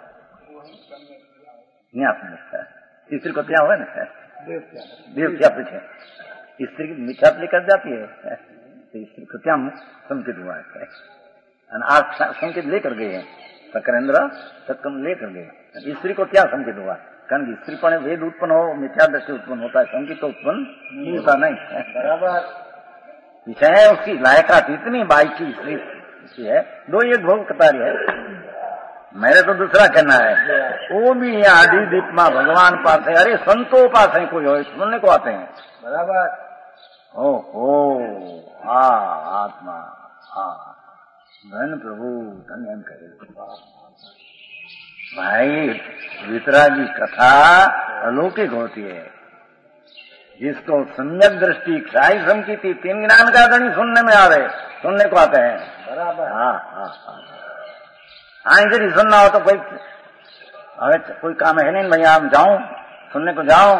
स्त्री को क्या हुआ ना, देव क्या पीछे स्त्री की मिथ्या लेकर जाती है, तो स्त्री को क्या संकित हुआ है। आप संकेत लेकर गए हैं, सकरेंद्र सकम लेकर गए। स्त्री को क्या संकेत हुआ? कारण स्त्री पर वेद उत्पन्न हो, मिथ्या दृष्टि उत्पन्न होता है, संकेत तो उत्पन्न होता नहीं। बराबर विषय है उसकी लायकात इतनी बाई की स्त्री है, दो एक भोग कतारी है। मेरे तो दूसरा कहना है, वो भी आदि दीप मां भगवान पास है। अरे संतों पास है, कोई हो सुनने को आते हैं। बराबर आत्मा धन प्रभु धन्य करे भाई। वितरागी कथा अलौकिक होती है। जिसको सम्यक दृष्टि क्षाई समकीति तीन ज्ञान का गणी सुनने में आवे, सुनने को आते हैं। बराबर। हाँ इधर ही सुनना हो तो कोई अरे कोई काम है नहीं भैया, हम जाऊं सुनने को जाऊं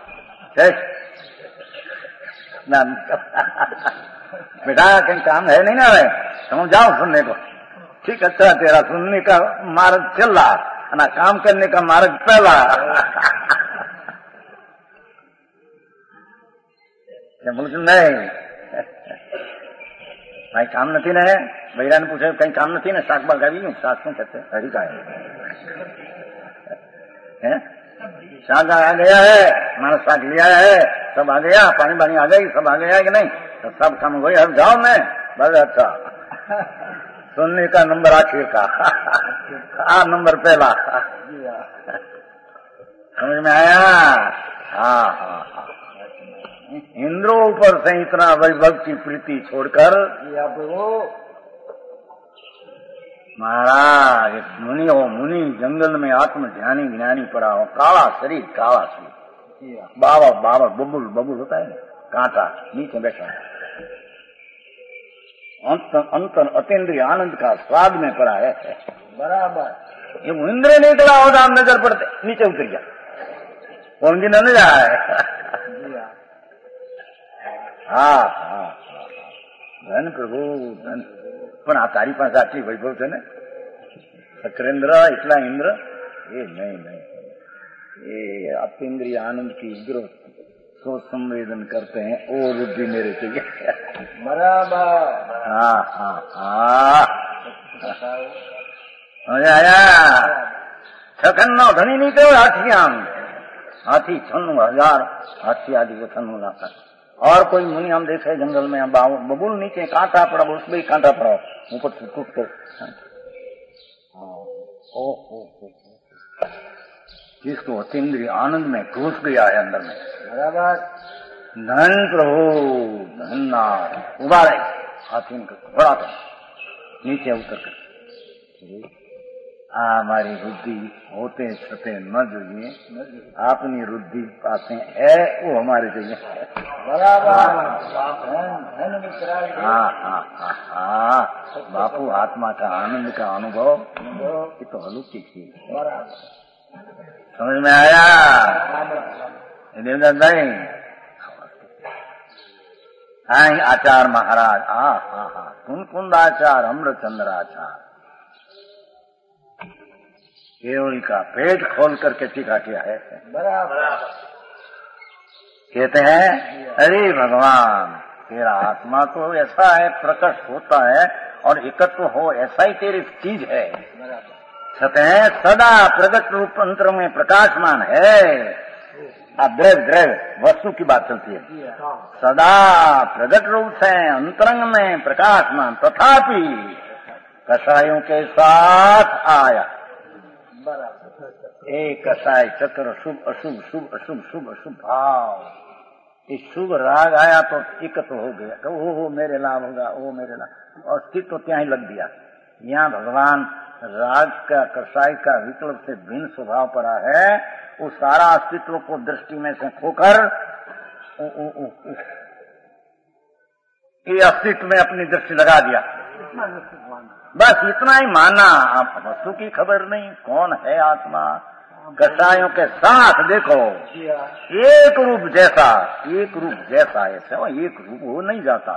बेटा कहीं काम है नहीं ना भाई, तुम जाओ सुनने को। ठीक अच्छा, तेरा सुनने का मार्ग चल रहा ना, काम करने का मार्ग पहला। बोल नहीं भाई काम नहीं ना है। भैया ने पूछा कहीं काम नहीं ना, शाक बाग आ गई शाक क्यों कहते हैं, हरी का है शाक आ गया है, हमारा शाक लिया है, सब आ गया, पानी पानी आ गई, सब आ गया कि नहीं, तो सब काम हो गई, अब जाओ मैं बस। अच्छा सुनने का नंबर आखिर का नंबर पहला समझ में आया। हाँ इंद्रों ऊपर से इतना वैभव की प्रीति छोड़कर महाराज मुनि हो, मुनि जंगल में आत्म ध्यानी ज्ञानी पड़ा हो, काला शरीर काला शरीर, बाबा बबुल बबुल होता है कांटा, नीचे बैठा अंतर अतीन्द्रिय आनंद का स्वाद में पड़ा है। बराबर। ये इंद्र निकला होता नजर पड़ते नीचे उतर गया, कौन दिन न जाए। हाँ धन प्रभु धन, પણ આ તારી પાસે આટલી વૈભવ છે ને સક્રેન્દ્ર એટલા ઇન્દ્ર એ नहीं ये अतीन्द्रिय आनंद की उग्र सोच संवेदन करते हैं, वो बुद्धि मेरे चाहिए। बराबर। हाँ मजा आया। छखन्नो धनी नहीं तो हाथी 96,000 हाथी आदि को थन्नू लाता। और कोई मुनि हम देखे जंगल में, बबुल नीचे कांटा पड़ा, उसमें कांटा पड़ा ऊपर से टूट कर जिसको अतीन्द्रिय आनंद में घुस गया है अंदर में। बराबर। धन प्रभु धननाथ उबारे हाथी को घोड़ा कर नीचे उतर कर, हमारी बुद्धि होते छते न जुड़िए, अपनी रुद्धि पाते है वो हमारे चाहिए। बराबर। हाँ बापू आत्मा का आनंद का अनुभव ये तो अलौकिक चीज है। समझ में आया देवदास भाई। हाँ आचार्य महाराज कुंद आचार्य अम्रचंद्र आचार्य केवल का पेट खोल करके टीका किया है। बराबर। कहते हैं अरे भगवान तेरा आत्मा तो ऐसा है प्रकट होता है और एकत्व हो ऐसा ही तेरी चीज है। सतह सदा प्रगट रूप अंतर में प्रकाशमान है। अब द्रव्य वस्तु की बात चलती है। सदा प्रगट रूप से अंतरंग में प्रकाशमान, तथापि कषायों के साथ आया। एक कषाय चक्र शुभ अशुभ शुभ अशुभ शुभ अशुभ भाव, इस शुभ राग आया तो एकत्र हो गया, तो वो मेरे लाभ होगा, वो मेरे लाभ, और अस्तित्व ત્યાં ही लग दिया। यहाँ भगवान राग का कषाय का विकल्प से भिन्न स्वभाव पड़ा है, वो सारा अस्तित्व को दृष्टि में से खोकर ये अस्तित्व में अपनी दृष्टि लगा दिया। बस इतना ही माना, आप वस्तु की खबर नहीं, कौन है आत्मा। कषायों के साथ देखो एक रूप जैसा ऐसा एक रूप हो नहीं जाता।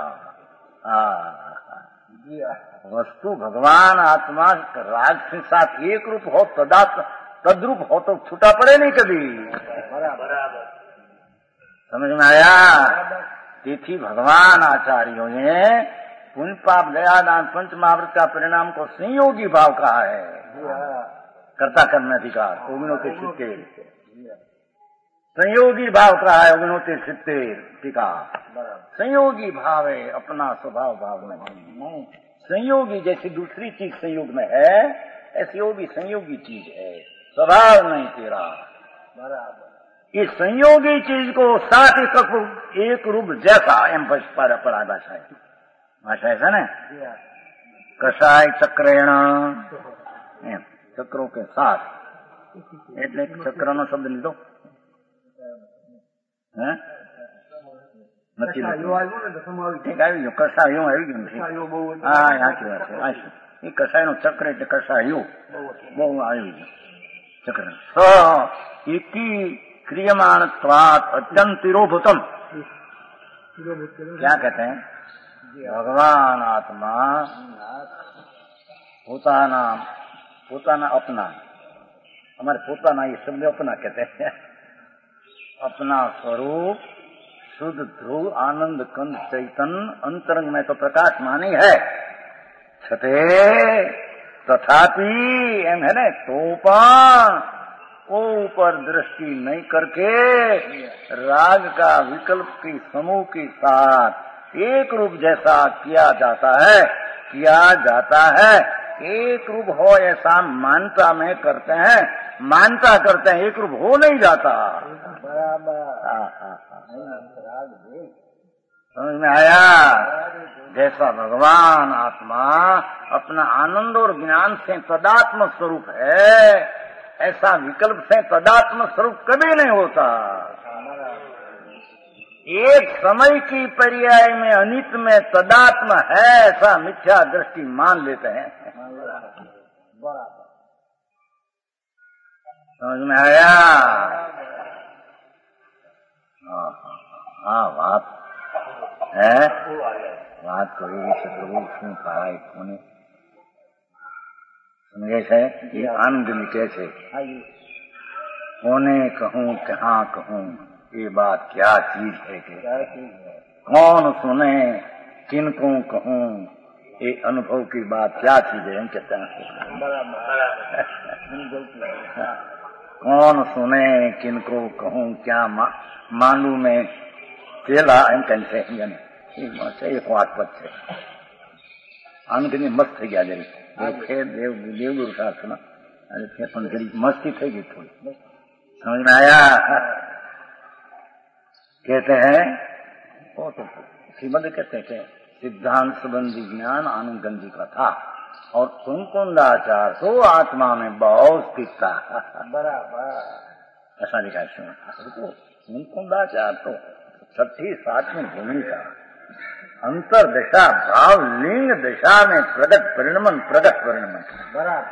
वस्तु भगवान आत्मा राग के साथ एक रूप हो, तद्रूप हो तो छूटा पड़े नहीं कभी। बराबर। समझ में आया। तिथि भगवान आचार्यों ने पुण्य पाप दया दान पंच महाव्रत का परिणाम को संयोगी भाव कहा है। कर्ता कर्म अधिकार अग्नोते सिद्धेर, संयोगी भाव कहा है अग्नोते सिद्धेर टीका। संयोगी भाव है, अपना स्वभाव भाव में नहीं। संयोगी जैसी दूसरी चीज संयोग में है, ऐसी वो भी संयोगी चीज है, स्वभाव नहीं तेरा। बराबर। इस संयोगी चीज को साथ एक रूप जैसा एम पड़ा भाषा ऐसा ना, कषाय चक्रेण एम चक्रों के साथ એટલે ચક્રનો શબ્દ લીધો નથી આવી ગયું કસાયું આવી ગયું. હા સાચી વાત છે. એ કસાયનું ચક્ર એટલે કસાયું બહુ આવી ગયું चक्र एकी क्रियमाणत्वात् अत्यंतिरोभूतम. क्या कहते हैं? भगवान आत्मा પોતાના अपना, हमारे પોતાના ये शब्द अपना कहते हैं, अपना स्वरूप शुद्ध ध्रुव आनंद कंद चैतन अंतरंग में तो प्रकाश मानी है छते तथापि एम है ने तो पण ऊपर दृष्टि नहीं करके राग का विकल्प की समूह के साथ एक रूप जैसा किया जाता है एक रूप हो ऐसा मानता में करते हैं, एक रूप हो नहीं जाता. समझ में आया? जैसा भगवान आत्मा अपना आनंद और ज्ञान से तदात्म स्वरूप है, ऐसा विकल्प से तदात्म स्वरूप कभी नहीं होता. एक समय की पर्याय में अनित में तदात्म है ऐसा मिथ्या दृष्टि मान लेते हैं. समझ में आया? हाँ बात है, बात करेगी प्रभु શું થાય કોને समझे છે? ये आनंद लिखे છે कोने कहूँ कहाँ कहूँ ये बात क्या चीज है कि कौन सुने किनको कहूँ ये अनुभव की बात क्या चीज है. हम कहते हैं कौन सुने किनको कहूँ क्या मालूम में પેલા એમ કઈ છે એક વાત પદ છે આનંદની મસ્ત થઈ ગયા જરી દેવગુરુ શાસ્ત્રમાં અને પણ જરી મસ્તી થઈ गई थोड़ी. समझ में आया? कहते हैं वो तो श्रीमद कहते हैं कि सिद्धांत संबंधी ज्ञान आनंद गंजी का था और कुंकुंदाचार तो आत्मा में बहुत स्थित था. बराबर ऐसा लिखा है. कुंकुंदाचार तो 6ठी 7वीं भूमि का अंतर दिशा भाव लिंग दिशा में प्रगट परिणमन बराबर.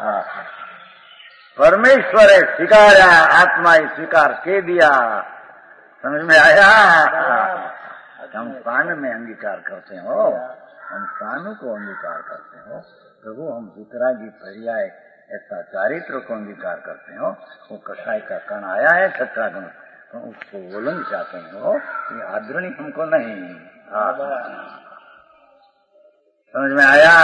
परमेश्वर है स्वीकारा, आत्मा ही स्वीकार के दिया. समझ में आया? हम स्थान में अंगीकार करते हो, हम स्थानों को अंगीकार करते हो प्रभु, हम वितरागी पर्याय ऐसा चारित्र को अंगीकार करते हो. वो कसाई का कण आया है छठा गुण, उसको उल्लंघ चाहते हो, ये आदरणीय हमको नहीं. समझ में आया?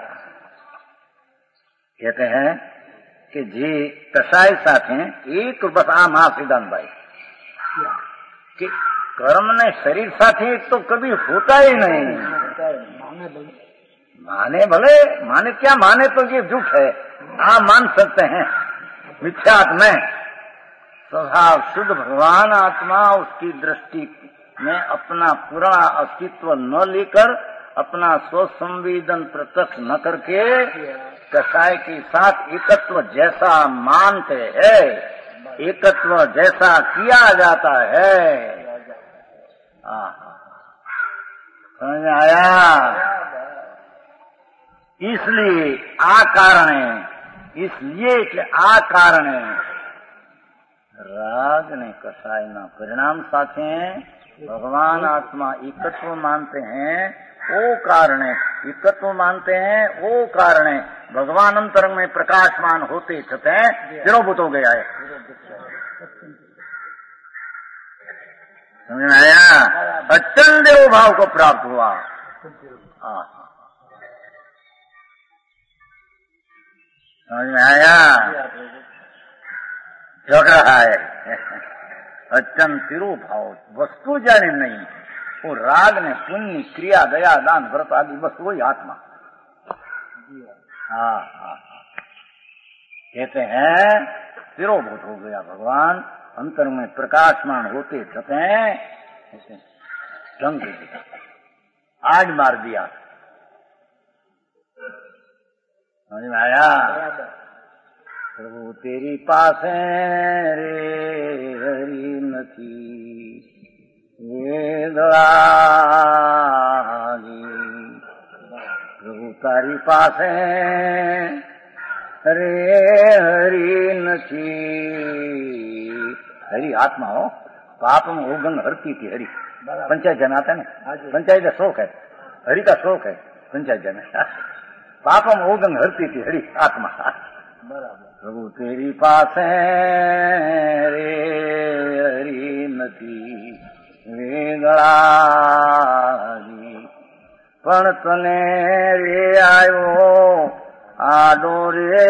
कहते हैं कि जी कसाई साथ हैं एक बस आ महासिद्धांत भाई कि कर्म ने शरीर साथ एक तो कभी होता ही नहीं. माने भले माने क्या माने तो ये झूठ है. मान सकते हैं मिथ्यात्म में स्वभाव शुद्ध भगवान आत्मा उसकी दृष्टि में अपना पुराना अस्तित्व न लेकर अपना स्वसंवेदन प्रत्यक्ष न करके कसाय के साथ एकत्व जैसा मानते हैं, एकत्व जैसा किया जाता है. समझ में आया? इसलिए आ कारण राग ने कसाय ना परिणाम साथे भगवान आत्मा एकत्व मानते हैं. वो कारण एकत्व मानते हैं, वो कारण भगवान अंतरंग में प्रकाशमान होते छते द्रवभूत हो गया है. समझ में आया? अचल देव भाव को प्राप्त हुआ. समझ में आया? झग रहा है अचन तिरु भाव वस्तु जाने नहीं. वो राग ने पुण्य क्रिया दया दान व्रत आदि बस वही आत्मा. कहते हैं तिरोभूत हो गया भगवान अंतर में प्रकाशमान होते छते ढंग आज मार दिया. समझ में आया? प्रभु तेरी पास रे हरि नथी વેદળાજી પ્રભુ તારી પાસે રે હરી નથી. हरी आत्मा हो, पाप में उगन हरती थी हरी. पंचायत जन आता है ना, पंचायत का शौक है, हरि का शौक है पंचायत जन. पाप में उगन हरती थी हरी आत्मा. प्रभु तेरी पास रे हरी नथी वेगळाजी पण तने रे आयो आडो रे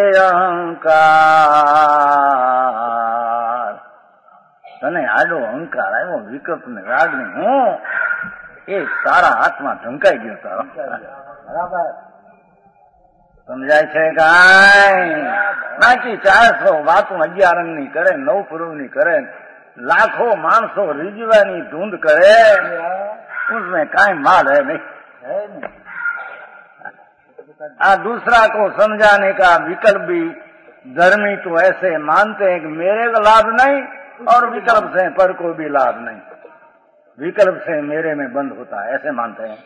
अहंकार. तने आडो अहंकार आयो विकल्प ने राग ने हूँ એ તારા હાથમાં ઢંકાઈ ગયો તારો. બરાબર સમજાય છે કાંઈ? બાકી 400 વાતો 11 ની કરે, 9 પૂર્વ ની કરે, लाखों मानसों रिजवानी ढूंढ करे, उसमें काई माल है नहीं. दूसरा को समझाने का विकल्प भी धर्मी तो ऐसे मानते हैं कि मेरे को लाभ नहीं और विकल्प से पर को भी लाभ नहीं, विकल्प से मेरे में बंद होता है, ऐसे मानते हैं.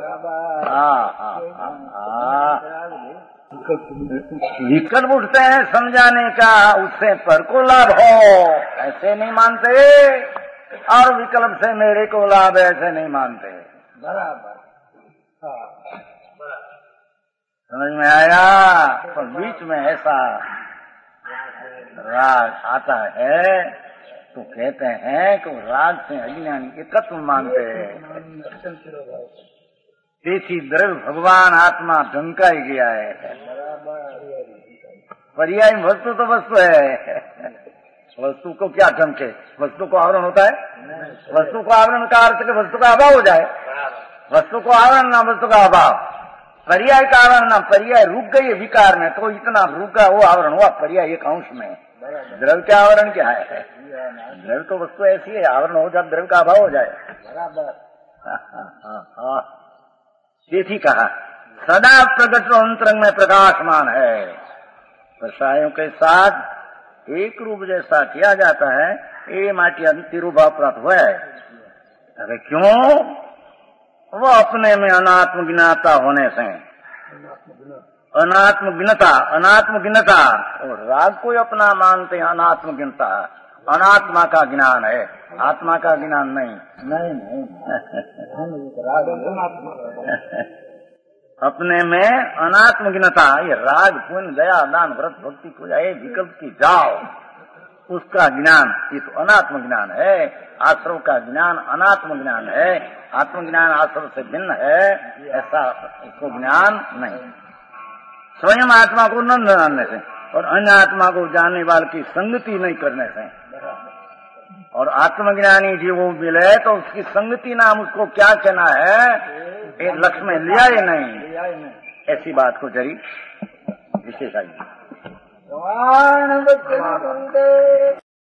विकल्प उठते हैं समझाने का, उससे पर को लाभ हो ऐसे नहीं मानते, और विकल्प से मेरे को लाभ ऐसे नहीं मानते. बराबर समझ में आया? तो बीच में ऐसा राग आता है तो कहते हैं कि राग से अज्ञानी के तत्व मानते हैं. તેથી દ્રવ્ય ભગવાન આત્મા ઢંકાઈ ગયા है. पर्याय वस्तु तो वस्तु है, वस्तु को क्या ढंके? वस्तु को आवरण होता है, वस्तु को आवरण का अर्थ कि वस्तु का अभाव हो जाए. वस्तु को आवरण ना वस्तु का अभाव, पर्याय का आवरण ना पर्याय रुक गई विकार में, तो इतना रुका वो आवरण हुआ पर्याय एक अंश में. द्रव्य का आवरण क्या है? द्रव्य तो वस्तु ऐसी है, आवरण हो जाए द्रव्य का अभाव हो जाए. તેથી कहा सदा प्रगट अंतरंग में प्रकाशमान है. प्रसायों के साथ एक रूप जैसा किया जाता है, ये माटी तिरुभाव प्राप्त हुआ है. अरे क्यों? वो अपने में अनात्म गिनाता होने से, अनात्म गिनता और राग को अपना मानते हैं. अनात्म गिनता अनात्मा का ज्ञान है, आत्मा का ज्ञान नहीं. अपने में अनात्म गिनता, ये राग पुण्य दया दान व्रत भक्ति पूजा ये विकल्प की जाओ, उसका ज्ञान ये तो अनात्म ज्ञान है. आश्रव का ज्ञान अनात्म ज्ञान है, आत्मज्ञान आश्रव से भिन्न है, ऐसा इसको ज्ञान नहीं. स्वयं आत्मा को न जानने से और अन्य आत्मा को जानने वाले की संगति नहीं करने से, और आत्मज्ञानी जीव मिले तो उसकी संगति नाम उसको क्या कहना है, एक लक्ष्य में लिया ही नहीं. ऐसी बात को जरी विशेष आई.